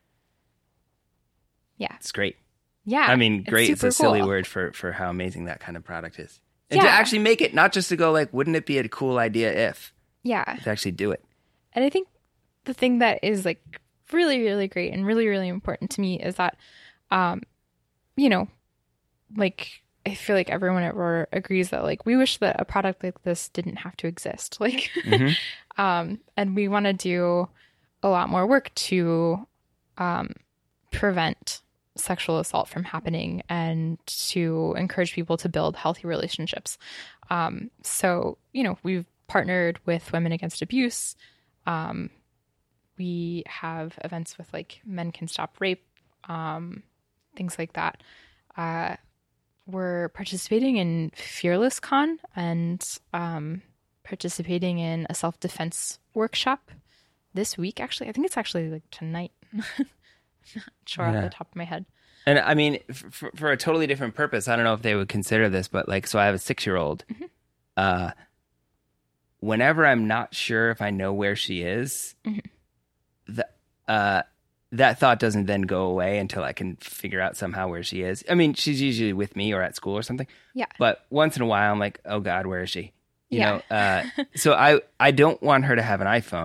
Yeah. It's great. Yeah. I mean, it's great is super a silly cool. word for, for how amazing that kind of product is. And to Yeah. actually make it, not just to go like, wouldn't it be a cool idea if, Yeah. to actually do it. And I think the thing that is like really, really great and really, really important to me is that, um, you know, like I feel like everyone at Roar agrees that like we wish that a product like this didn't have to exist. Like, Mhm. um, and we want to do a lot more work to um, prevent sexual assault from happening and to encourage people to build healthy relationships. Um, so, you know, we've partnered with Women Against Abuse. Um, we have events with like Men Can Stop Rape, um, things like that. Uh, we're participating in Fearless Con and um, participating in a self-defense workshop this week. Actually, I think it's actually like tonight. Not sure Yeah. off the top of my head. And I mean, for, for a totally different purpose, I don't know if they would consider this, but like, so I have a six-year-old. Mm-hmm. Uh, whenever I'm not sure if I know where she is, Mm-hmm. the, uh, that thought doesn't then go away until I can figure out somehow where she is. I mean, she's usually with me or at school or something. Yeah. But once in a while, I'm like, oh God, where is she? You Yeah. know, uh, so I, I don't want her to have an iPhone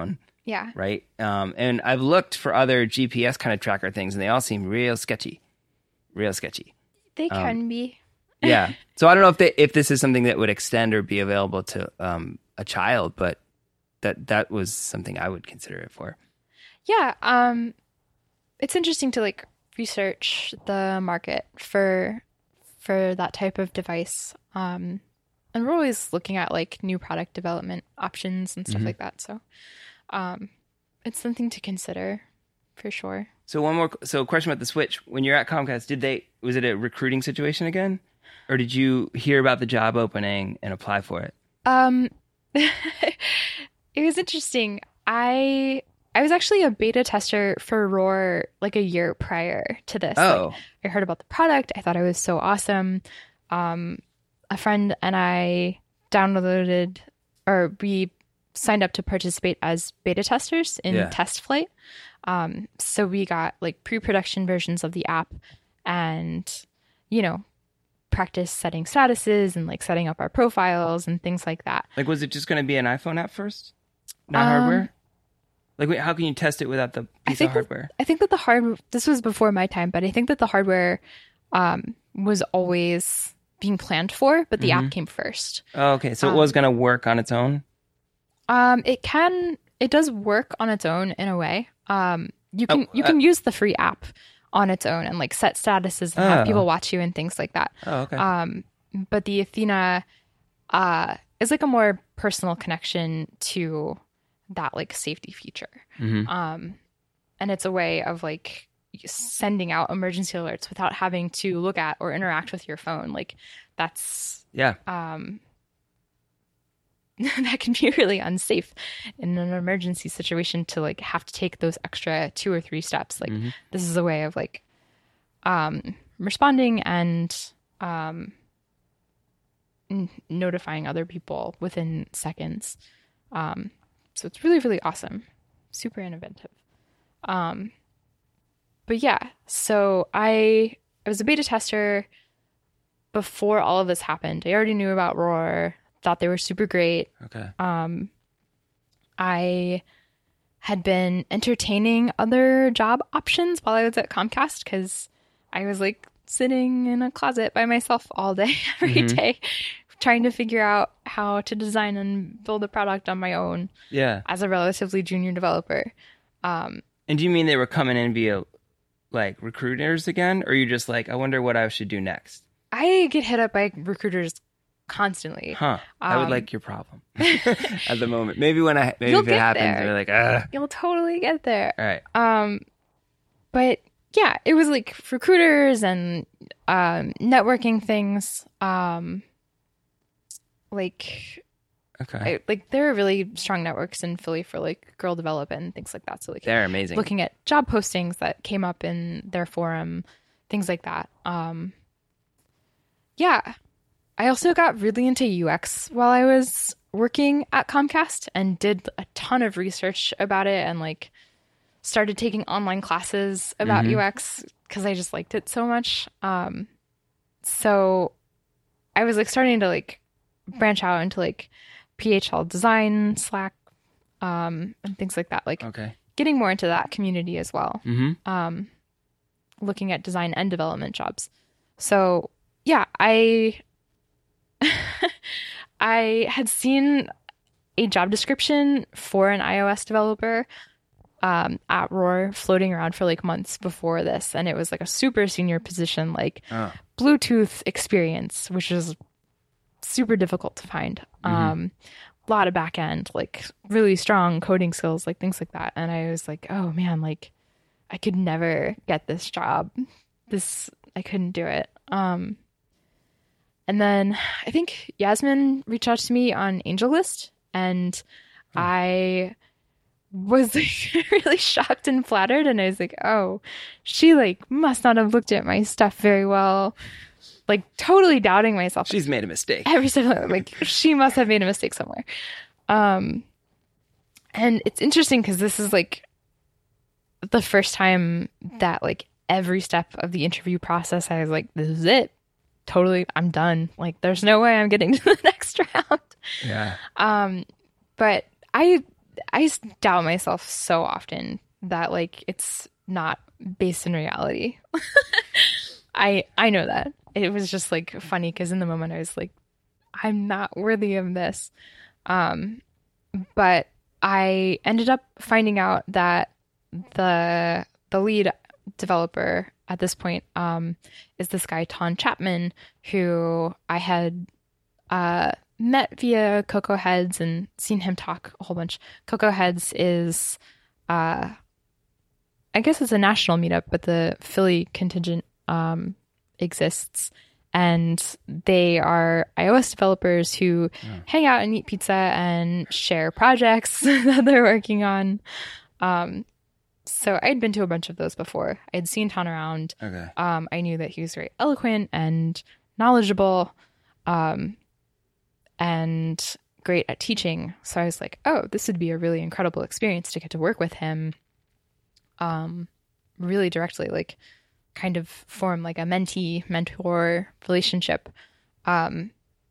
Yeah. Right. Um, and I've looked for other G P S kind of tracker things, and they all seem real sketchy, real sketchy. They Um, can be. Yeah. So I don't know if they, if this is something that would extend or be available to um, a child, but that that was something I would consider it for. Yeah. Um, it's interesting to like research the market for for that type of device. Um, and we're always looking at like new product development options and stuff Mhm. like that. So um, it's something to consider for sure. So one more. So a question about the Switch. When you're at Comcast, did they was it a recruiting situation again, or did you hear about the job opening and apply for it? Um, it was interesting. I I was actually a beta tester for Roar like a year prior to this. Oh. Like, I heard about the product. I thought it was so awesome. Um, a friend and I downloaded, or we signed up to participate as beta testers in Yeah. test flight. Um, so we got like pre-production versions of the app and, you know, practice setting statuses and like setting up our profiles and things like that. Like, was it just going to be an iPhone app first, not Um, hardware? Like, wait, how can you test it without the I piece of think that- hardware? I think that the hard this was before my time, but I think that the hardware um, was always being planned for, but the Mhm. app came first. Oh, okay, so um, it was going to work on its own. Um, it can it does work on its own in a way. Um, you can Oh, you can use the free app on its own and like set statuses and Oh. have people watch you and things like that. Oh, okay. Um, but the Athena uh, is like a more personal connection to that like safety feature. Mhm. Um, and it's a way of like sending out emergency alerts without having to look at or interact with your phone. Like that's Yeah. um, that can be really unsafe in an emergency situation to like have to take those extra two or three steps. Like Mhm. this is a way of like um, responding and um, n- notifying other people within seconds. Um, so it's really, really awesome. Super innovative. Um, but yeah, so I I was a beta tester before all of this happened. I already knew about Roar, thought they were super great. Okay. Um, I had been entertaining other job options while I was at Comcast because I was like sitting in a closet by myself all day, every Mhm. day, trying to figure out how to design and build a product on my own Yeah. as a relatively junior developer. Um, And do you mean they were coming in via like recruiters again, or you just like, I wonder what I should do next? I get hit up by recruiters constantly. Huh. I would Um, like your problem at the moment. Maybe when I maybe You'll if it get happens, there. they're like, ah. You'll totally get there. All right. Um, but yeah, it was like recruiters and um, networking things. Um, like, Okay. I, like there are really strong networks in Philly for like girl development and things like that. So like They're amazing. looking at job postings that came up in their forum, things like that. Um, yeah, I also got really into U X while I was working at Comcast and did a ton of research about it and like started taking online classes about Mhm. U X because I just liked it so much. Um, so I was like starting to like branch out into like P H L design, Slack, um, and things like that. Like Okay. getting more into that community as well. Mm-hmm. Um, looking at design and development jobs. So yeah, I I had seen a job description for an iOS developer um, at Roar floating around for like months before this, and it was like a super senior position, like Oh. Bluetooth experience, which is super difficult to find. Mhm. Um, a lot of back end, like really strong coding skills, like things like that. And I was like, oh man, like I could never get this job. This, I couldn't do it. Um, and then I think Yasmin reached out to me on AngelList, and I was like really shocked and flattered. And I was like, oh, she like must not have looked at my stuff very well. Like totally doubting myself. She's made a mistake. Every step of the way, like she must have made a mistake somewhere. Um, and it's interesting because this is like the first time that like every step of the interview process, I was like, this is it. Totally, I'm done. Like, there's no way I'm getting to the next round. Yeah. Um, but I I doubt myself so often that like it's not based in reality. I I know that. It was just like funny because in the moment I was like, I'm not worthy of this. Um, but I ended up finding out that the the lead developer at this point um, is this guy, Ton Chapman, who I had uh, met via Cocoa Heads and seen him talk a whole bunch. Cocoa Heads is, uh, I guess it's a national meetup, but the Philly contingent um, exists. And they are iOS developers who yeah. hang out and eat pizza and share projects that they're working on. Um, so I'd been to a bunch of those before. I'd seen Ton around. Okay. Um, I knew that he was very eloquent and knowledgeable um, and great at teaching. So I was like, oh, this would be a really incredible experience to get to work with him um, really directly. Like, kind of form like a mentee mentor relationship. Um,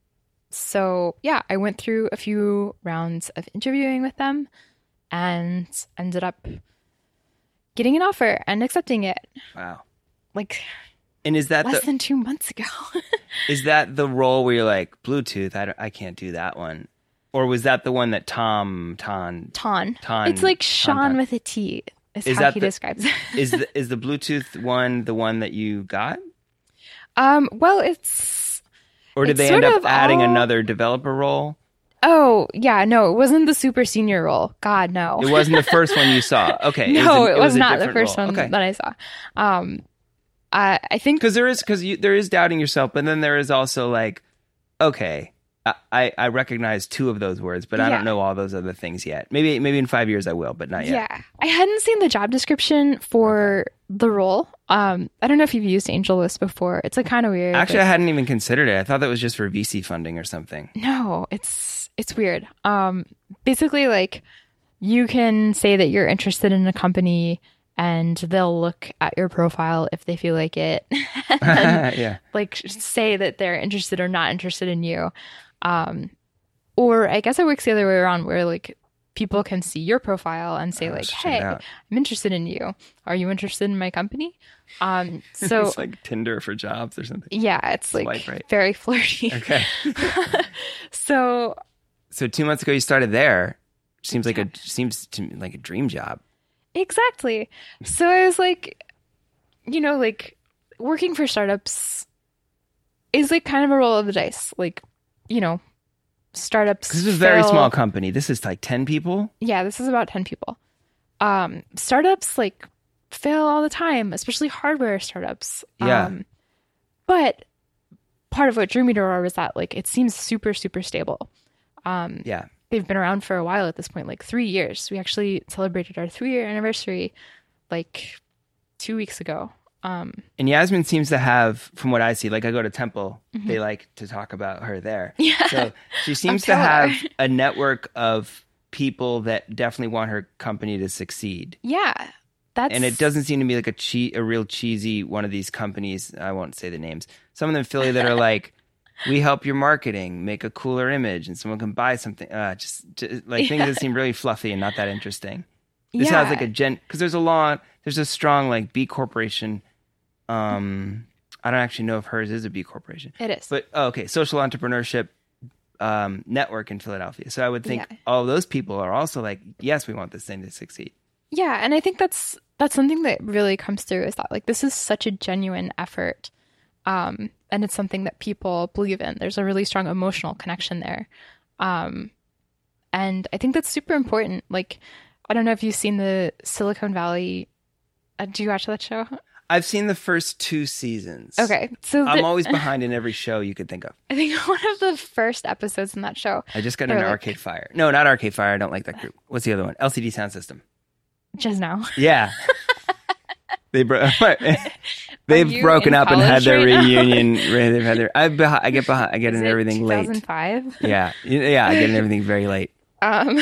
so yeah, I went through a few rounds of interviewing with them and ended up getting an offer and accepting it. Wow. Like, and is that less the, than two months ago? Is that the role where you're like, Bluetooth, I, don't, I can't do that one? Or was that the one that Tom, Ton, Ton, Ton it's like Sean Ton, with a T. Is, is how that he the, describes it. is the, is the Bluetooth one the one that you got? Um. Well, it's. Or did it's they end up sort of adding all... another developer role? Oh yeah, no, it wasn't the super senior role. God, no. It wasn't the first one you saw. Okay. No, it was, a, it it was, was not the first role. one okay. that I saw. Um, I I think because there is because there is doubting yourself, but then there is also like, okay. I, I recognize two of those words, but I yeah. don't know all those other things yet. Maybe maybe in five years I will, but not yet. Yeah. I hadn't seen the job description for okay. the role. Um, I don't know if you've used AngelList before. It's like kind of weird. Actually, but... I hadn't even considered it. I thought that was just for V C funding or something. No, it's it's weird. Um, basically, like you can say that you're interested in a company and they'll look at your profile if they feel like it. and, yeah. Like say that they're interested or not interested in you. Um, or I guess it works the other way around where like people can see your profile and say oh, like, hey, I'm interested in you. Are you interested in my company? Um, so it's like Tinder for jobs or something. Yeah. It's like Swipe right. very flirty. Okay. so, so two months ago you started there. Seems like a, seems to me like a dream job. Exactly. So I was like, you know, like working for startups is like kind of a roll of the dice. Like, you know, startups. This is a very small company. This is like ten people. Yeah, this is about ten people. Um, startups like fail all the time, especially hardware startups. Yeah. Um, but part of what drew me to Roar was that like it seems super, super stable. Um, yeah. They've been around for a while at this point, like three years. We actually celebrated our three-year anniversary like two weeks ago. Um, and Yasmin seems to have, from what I see, like I go to Temple, mm-hmm. they like to talk about her there. Yeah. So she seems to have a network of people that definitely want her company to succeed. Yeah. That's... And it doesn't seem to be like a che- a real cheesy one of these companies. I won't say the names. Some of them in Philly that are like, we help your marketing make a cooler image and someone can buy something. Uh, just, just like things yeah. that seem really fluffy and not that interesting. This yeah. has like a gen, because there's a law, there's a strong like B Corporation. Um, I don't actually know if hers is a B Corporation. It is. But, oh, okay, social entrepreneurship um, network in Philadelphia. So I would think yeah. all those people are also like, yes, we want this thing to succeed. Yeah, and I think that's that's something that really comes through is that like this is such a genuine effort. Um, and it's something that people believe in. There's a really strong emotional connection there. Um, and I think that's super important. Like, I don't know if you've seen the Silicon Valley. Uh, do you watch that show? I've seen the first two seasons. Okay. So the, I'm always behind in every show you could think of. I think one of the first episodes in that show. I just got into like, Arcade Fire. No, not Arcade Fire. I don't like that group. What's the other one? L C D Sound System. Just now. Yeah. They bro- They've broken up and had their right reunion. They've had their. I, behi- I get behind. I get Is in it everything two thousand five? late. Yeah, yeah. I get in everything very late. Um,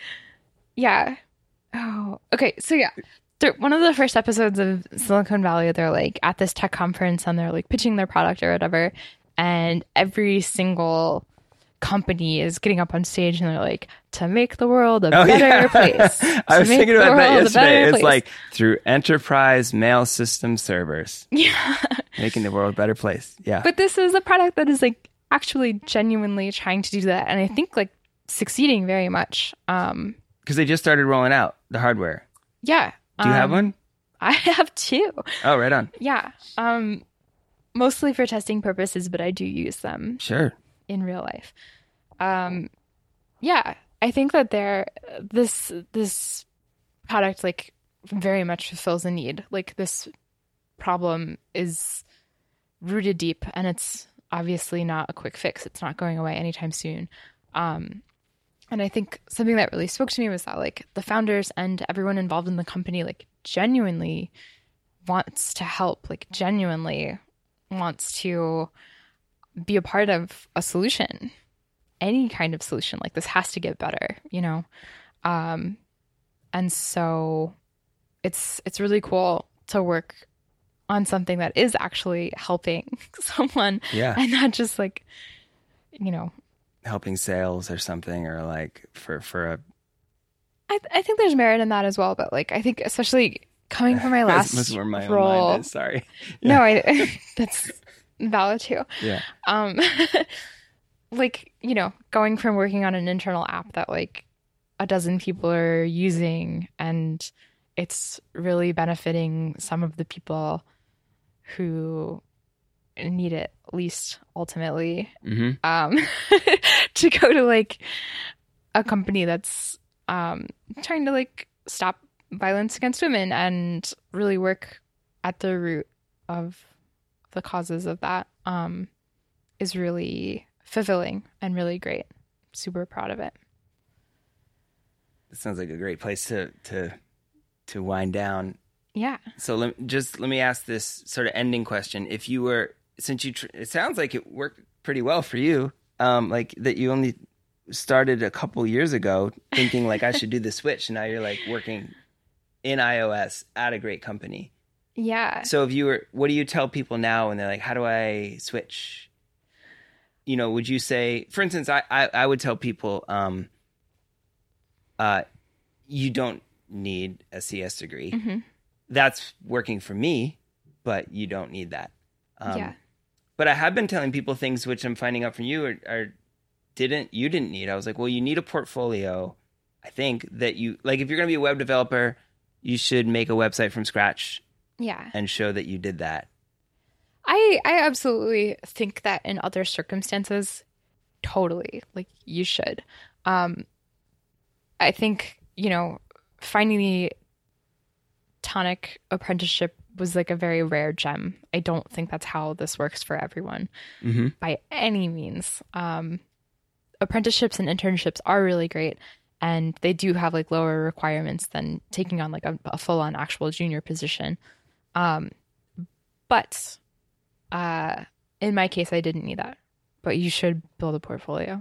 yeah. Oh, okay. So yeah, they're, one of the first episodes of Silicon Valley, they're like at this tech conference and they're like pitching their product or whatever, and every single company is getting up on stage and they're like, to make the world a Oh, better yeah. place. I was To make thinking the about that world a yesterday. better It's place. like through enterprise mail system servers, Yeah. making the world a better place. Yeah. But this is a product that is like actually genuinely trying to do that. And I think like succeeding very much. Um, Because they just started rolling out the hardware. yeah. Do you have Um, one? I have two. Oh, right on. Yeah. Um, mostly for testing purposes, but I do use them Sure. in real life. Um, yeah, I think that there this this product like very much fulfills a need. Like this problem is rooted deep, and it's obviously not a quick fix. It's not going away anytime soon. Um, and I think something that really spoke to me was that like the founders and everyone involved in the company like genuinely wants to help, like genuinely wants to be a part of a solution, any kind of solution. Like this has to get better, you know? Um, and so it's, it's really cool to work on something that is actually helping someone Yeah. and not just like, you know, Helping sales or something, or like for, for a. I, I think there's merit in that as well. But like, I think especially coming from my last That's where my role, own mind is. Sorry. no, I, that's valid too. Yeah. Um, like, you know, going from working on an internal app that like a dozen people are using and it's really benefiting some of the people who need it least ultimately, Mm-hmm. um, to go to like a company that's um, trying to like stop violence against women and really work at the root of the causes of that um, is really fulfilling and really great. Super proud of it. It sounds like a great place to to to wind down. Yeah. So let just let me ask this sort of ending question: if you were, since you, tr- it sounds like it worked pretty well for you, um, like that you only started a couple years ago, thinking like I should do the switch, and now you're like working in iOS at a great company. Yeah. So if you were, what do you tell people now when they're like, how do I switch? You know, would you say, for instance, I, I, I would tell people, um, uh, you don't need a C S degree. Mm-hmm. That's working for me, but you don't need that. Um, Yeah. But I have been telling people things which I'm finding out from you are, are didn't, you didn't need. I was like, well, you need a portfolio. I think that you, like, if you're going to be a web developer, you should make a website from scratch Yeah. and show that you did that. I I absolutely think that in other circumstances, totally, like you should. Um, I think, you know, finding the Tonic apprenticeship was like a very rare gem. I don't think that's how this works for everyone Mm-hmm. by any means. Um, apprenticeships and internships are really great, and they do have like lower requirements than taking on like a, a full-on actual junior position. Um, but uh, in my case, I didn't need that. But you should build a portfolio.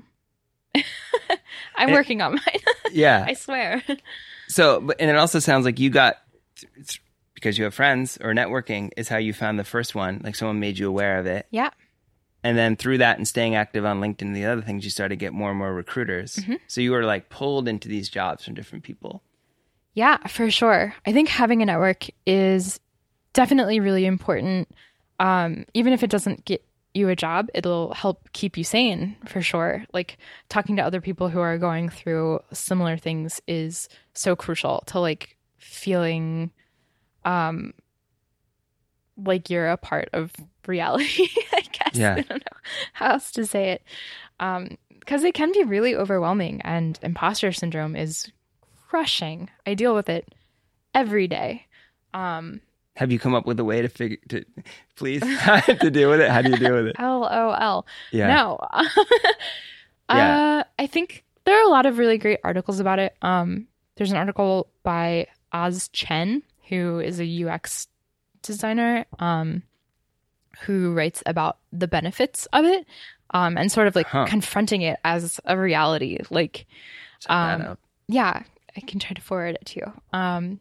I'm It- working on mine. Yeah. I swear. So, but, and it also sounds like you got, because you have friends or networking is how you found the first one. Like someone made you aware of it. Yeah. And then through that and staying active on LinkedIn and the other things, you started to get more and more recruiters. Mm-hmm. So you were like pulled into these jobs from different people. Yeah, for sure. I think having a network is definitely really important. Um, even if it doesn't get you a job, it'll help keep you sane for sure. Like talking to other people who are going through similar things is so crucial to like feeling um like you're a part of reality, I guess. Yeah. I don't know how else to say it. Um, because it can be really overwhelming, and imposter syndrome is crushing. I deal with it every day. Um, Have you come up with a way to figure, to please, to deal with it? How do you deal with it? L O L. Yeah. No. Yeah. Uh, I think there are a lot of really great articles about it. Um, there's an article by Oz Chen, who is a U X designer, um, who writes about the benefits of it, um, and sort of like Huh. confronting it as a reality. Like, Check that um, out. yeah, I can try to forward it to you. Um,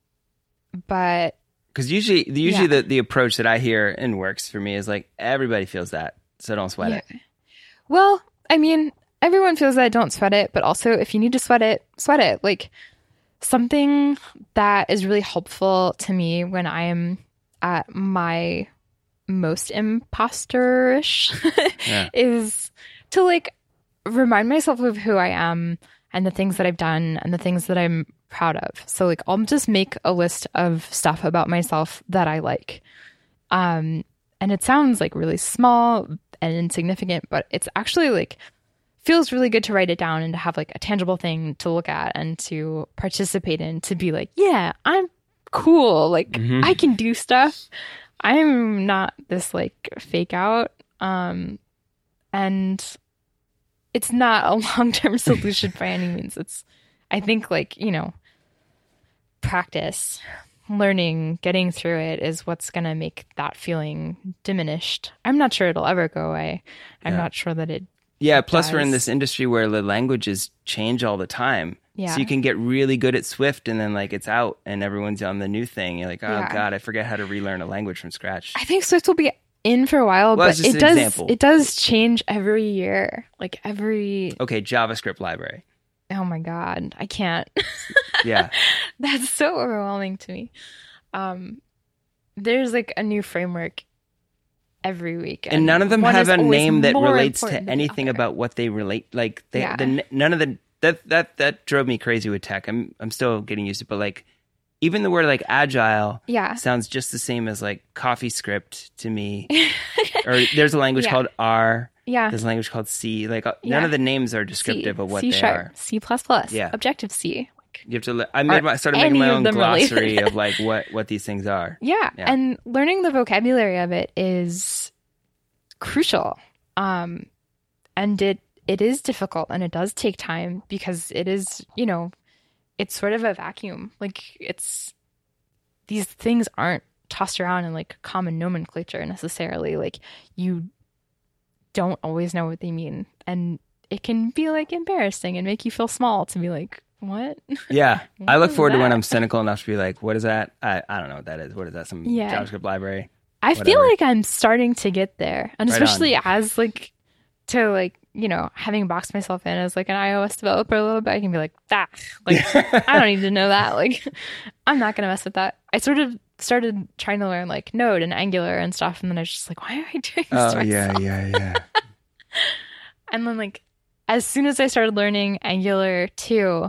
but Because usually, the- usually Yeah. the, the approach that I hear and works for me is like, everybody feels that. So don't sweat yeah. it. Well, I mean, everyone feels that, don't sweat it. But also, if you need to sweat it, sweat it. Like, something that is really helpful to me when I am at my most imposterish Yeah. is to like remind myself of who I am and the things that I've done and the things that I'm proud of. So like I'll just make a list of stuff about myself that I like. Um, and it sounds like really small and insignificant, but it's actually like feels really good to write it down and to have like a tangible thing to look at and to participate in, to be like, yeah, I'm cool. Like Mhm. I can do stuff. I'm not this like fake out. Um, and it's not a long-term solution by any means. It's, I think like, you know, practice, learning, getting through it is what's going to make that feeling diminished. I'm not sure it'll ever go away. I'm Yeah. not sure that it Yeah, plus we're in does. this industry where the languages change all the time. Yeah. So you can get really good at Swift and then like it's out and everyone's on the new thing. You're like, oh Yeah. God, I forget how to relearn a language from scratch. I think Swift will be in for a while, Well, but it's just it an does example. it does change every year. Like every Okay, JavaScript library. oh my God, I can't. Yeah. That's so overwhelming to me. Um, there's like a new framework every week, And none of them one have is a always name that more relates to important than the anything other. about what they relate. Like they, Yeah. the, none of the that that that drove me crazy with tech. I'm I'm still getting used to it, but like even the word like agile Yeah. sounds just the same as like CoffeeScript to me. Or there's a language Yeah. called R. Yeah. There's a language called C. Like uh, Yeah. none of the names are descriptive C, of what C they sharp, are. C plus plus, Yeah. Objective C. Like, You have to. le- I made Are my started making my any of own them related? glossary of like what what these things are. yeah. Yeah. And learning the vocabulary of it is crucial. Um, and it it is difficult and it does take time because it is, you know, it's sort of a vacuum. Like it's these things aren't tossed around in like common nomenclature necessarily. Like you don't always know what they mean, and it can be like embarrassing and make you feel small to be like, what? Yeah, What I look is forward to when that? I'm cynical enough to be like, what is that? I, I don't know what that is. What is that? Some Yeah. JavaScript library? I feel Whatever. like I'm starting to get there, and Right on. especially as like to like you know having boxed myself in as like an iOS developer a little bit, I can be like, ah, like I don't need to know that. Like I'm not gonna mess with that. I sort of started trying to learn like Node and Angular and stuff, and then I was just like, why am I doing this Oh to yeah, myself? yeah, yeah. And then like as soon as I started learning Angular two,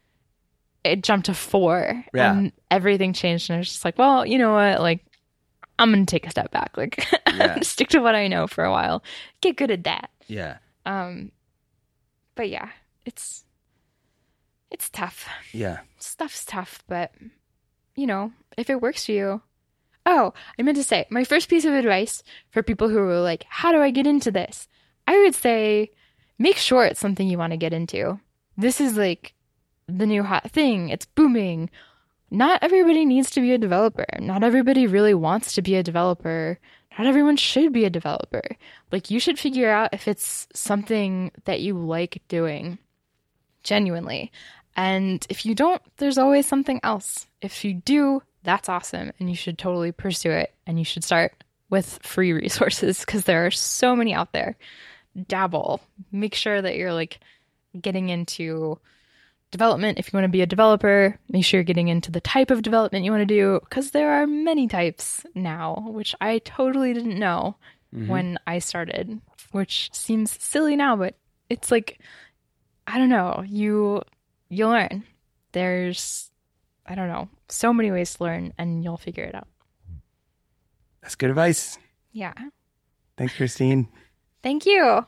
it jumped to four, Yeah. and everything changed. And I was just like, well, you know what, like. I'm going to take a step back. Like, Yeah. stick to what I know for a while. Get good at that. Yeah, Um, but yeah, it's it's tough. yeah. Stuff's tough, but you know, if it works for you. Oh, I meant to say, my first piece of advice for people who are like, how do I get into this? I would say, make sure it's something you want to get into. This is like the new hot thing. It's booming. Not everybody needs to be a developer. Not everybody really wants to be a developer. Not everyone should be a developer. Like, you should figure out if it's something that you like doing genuinely. And if you don't, there's always something else. If you do, that's awesome. And you should totally pursue it. And you should start with free resources because there are so many out there. Dabble. Make sure that you're like getting into development. If you want to be a developer, make sure you're getting into the type of development you want to do because there are many types now, which I totally didn't know when I started, which seems silly now, but it's like, I don't know, you you learn. There's, I don't know, so many ways to learn and you'll figure it out. That's good advice. Yeah. Thanks, Christine. Thank you.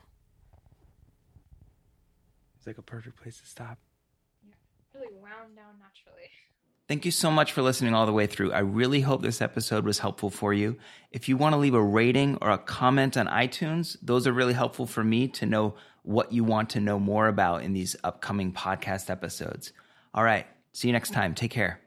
It's like a perfect place to stop. Really wound down naturally. Thank you so much for listening all the way through. I really hope this episode was helpful for you. If you want to leave a rating or a comment on iTunes, those are really helpful for me to know what you want to know more about in these upcoming podcast episodes. All right. See you next time. Take care.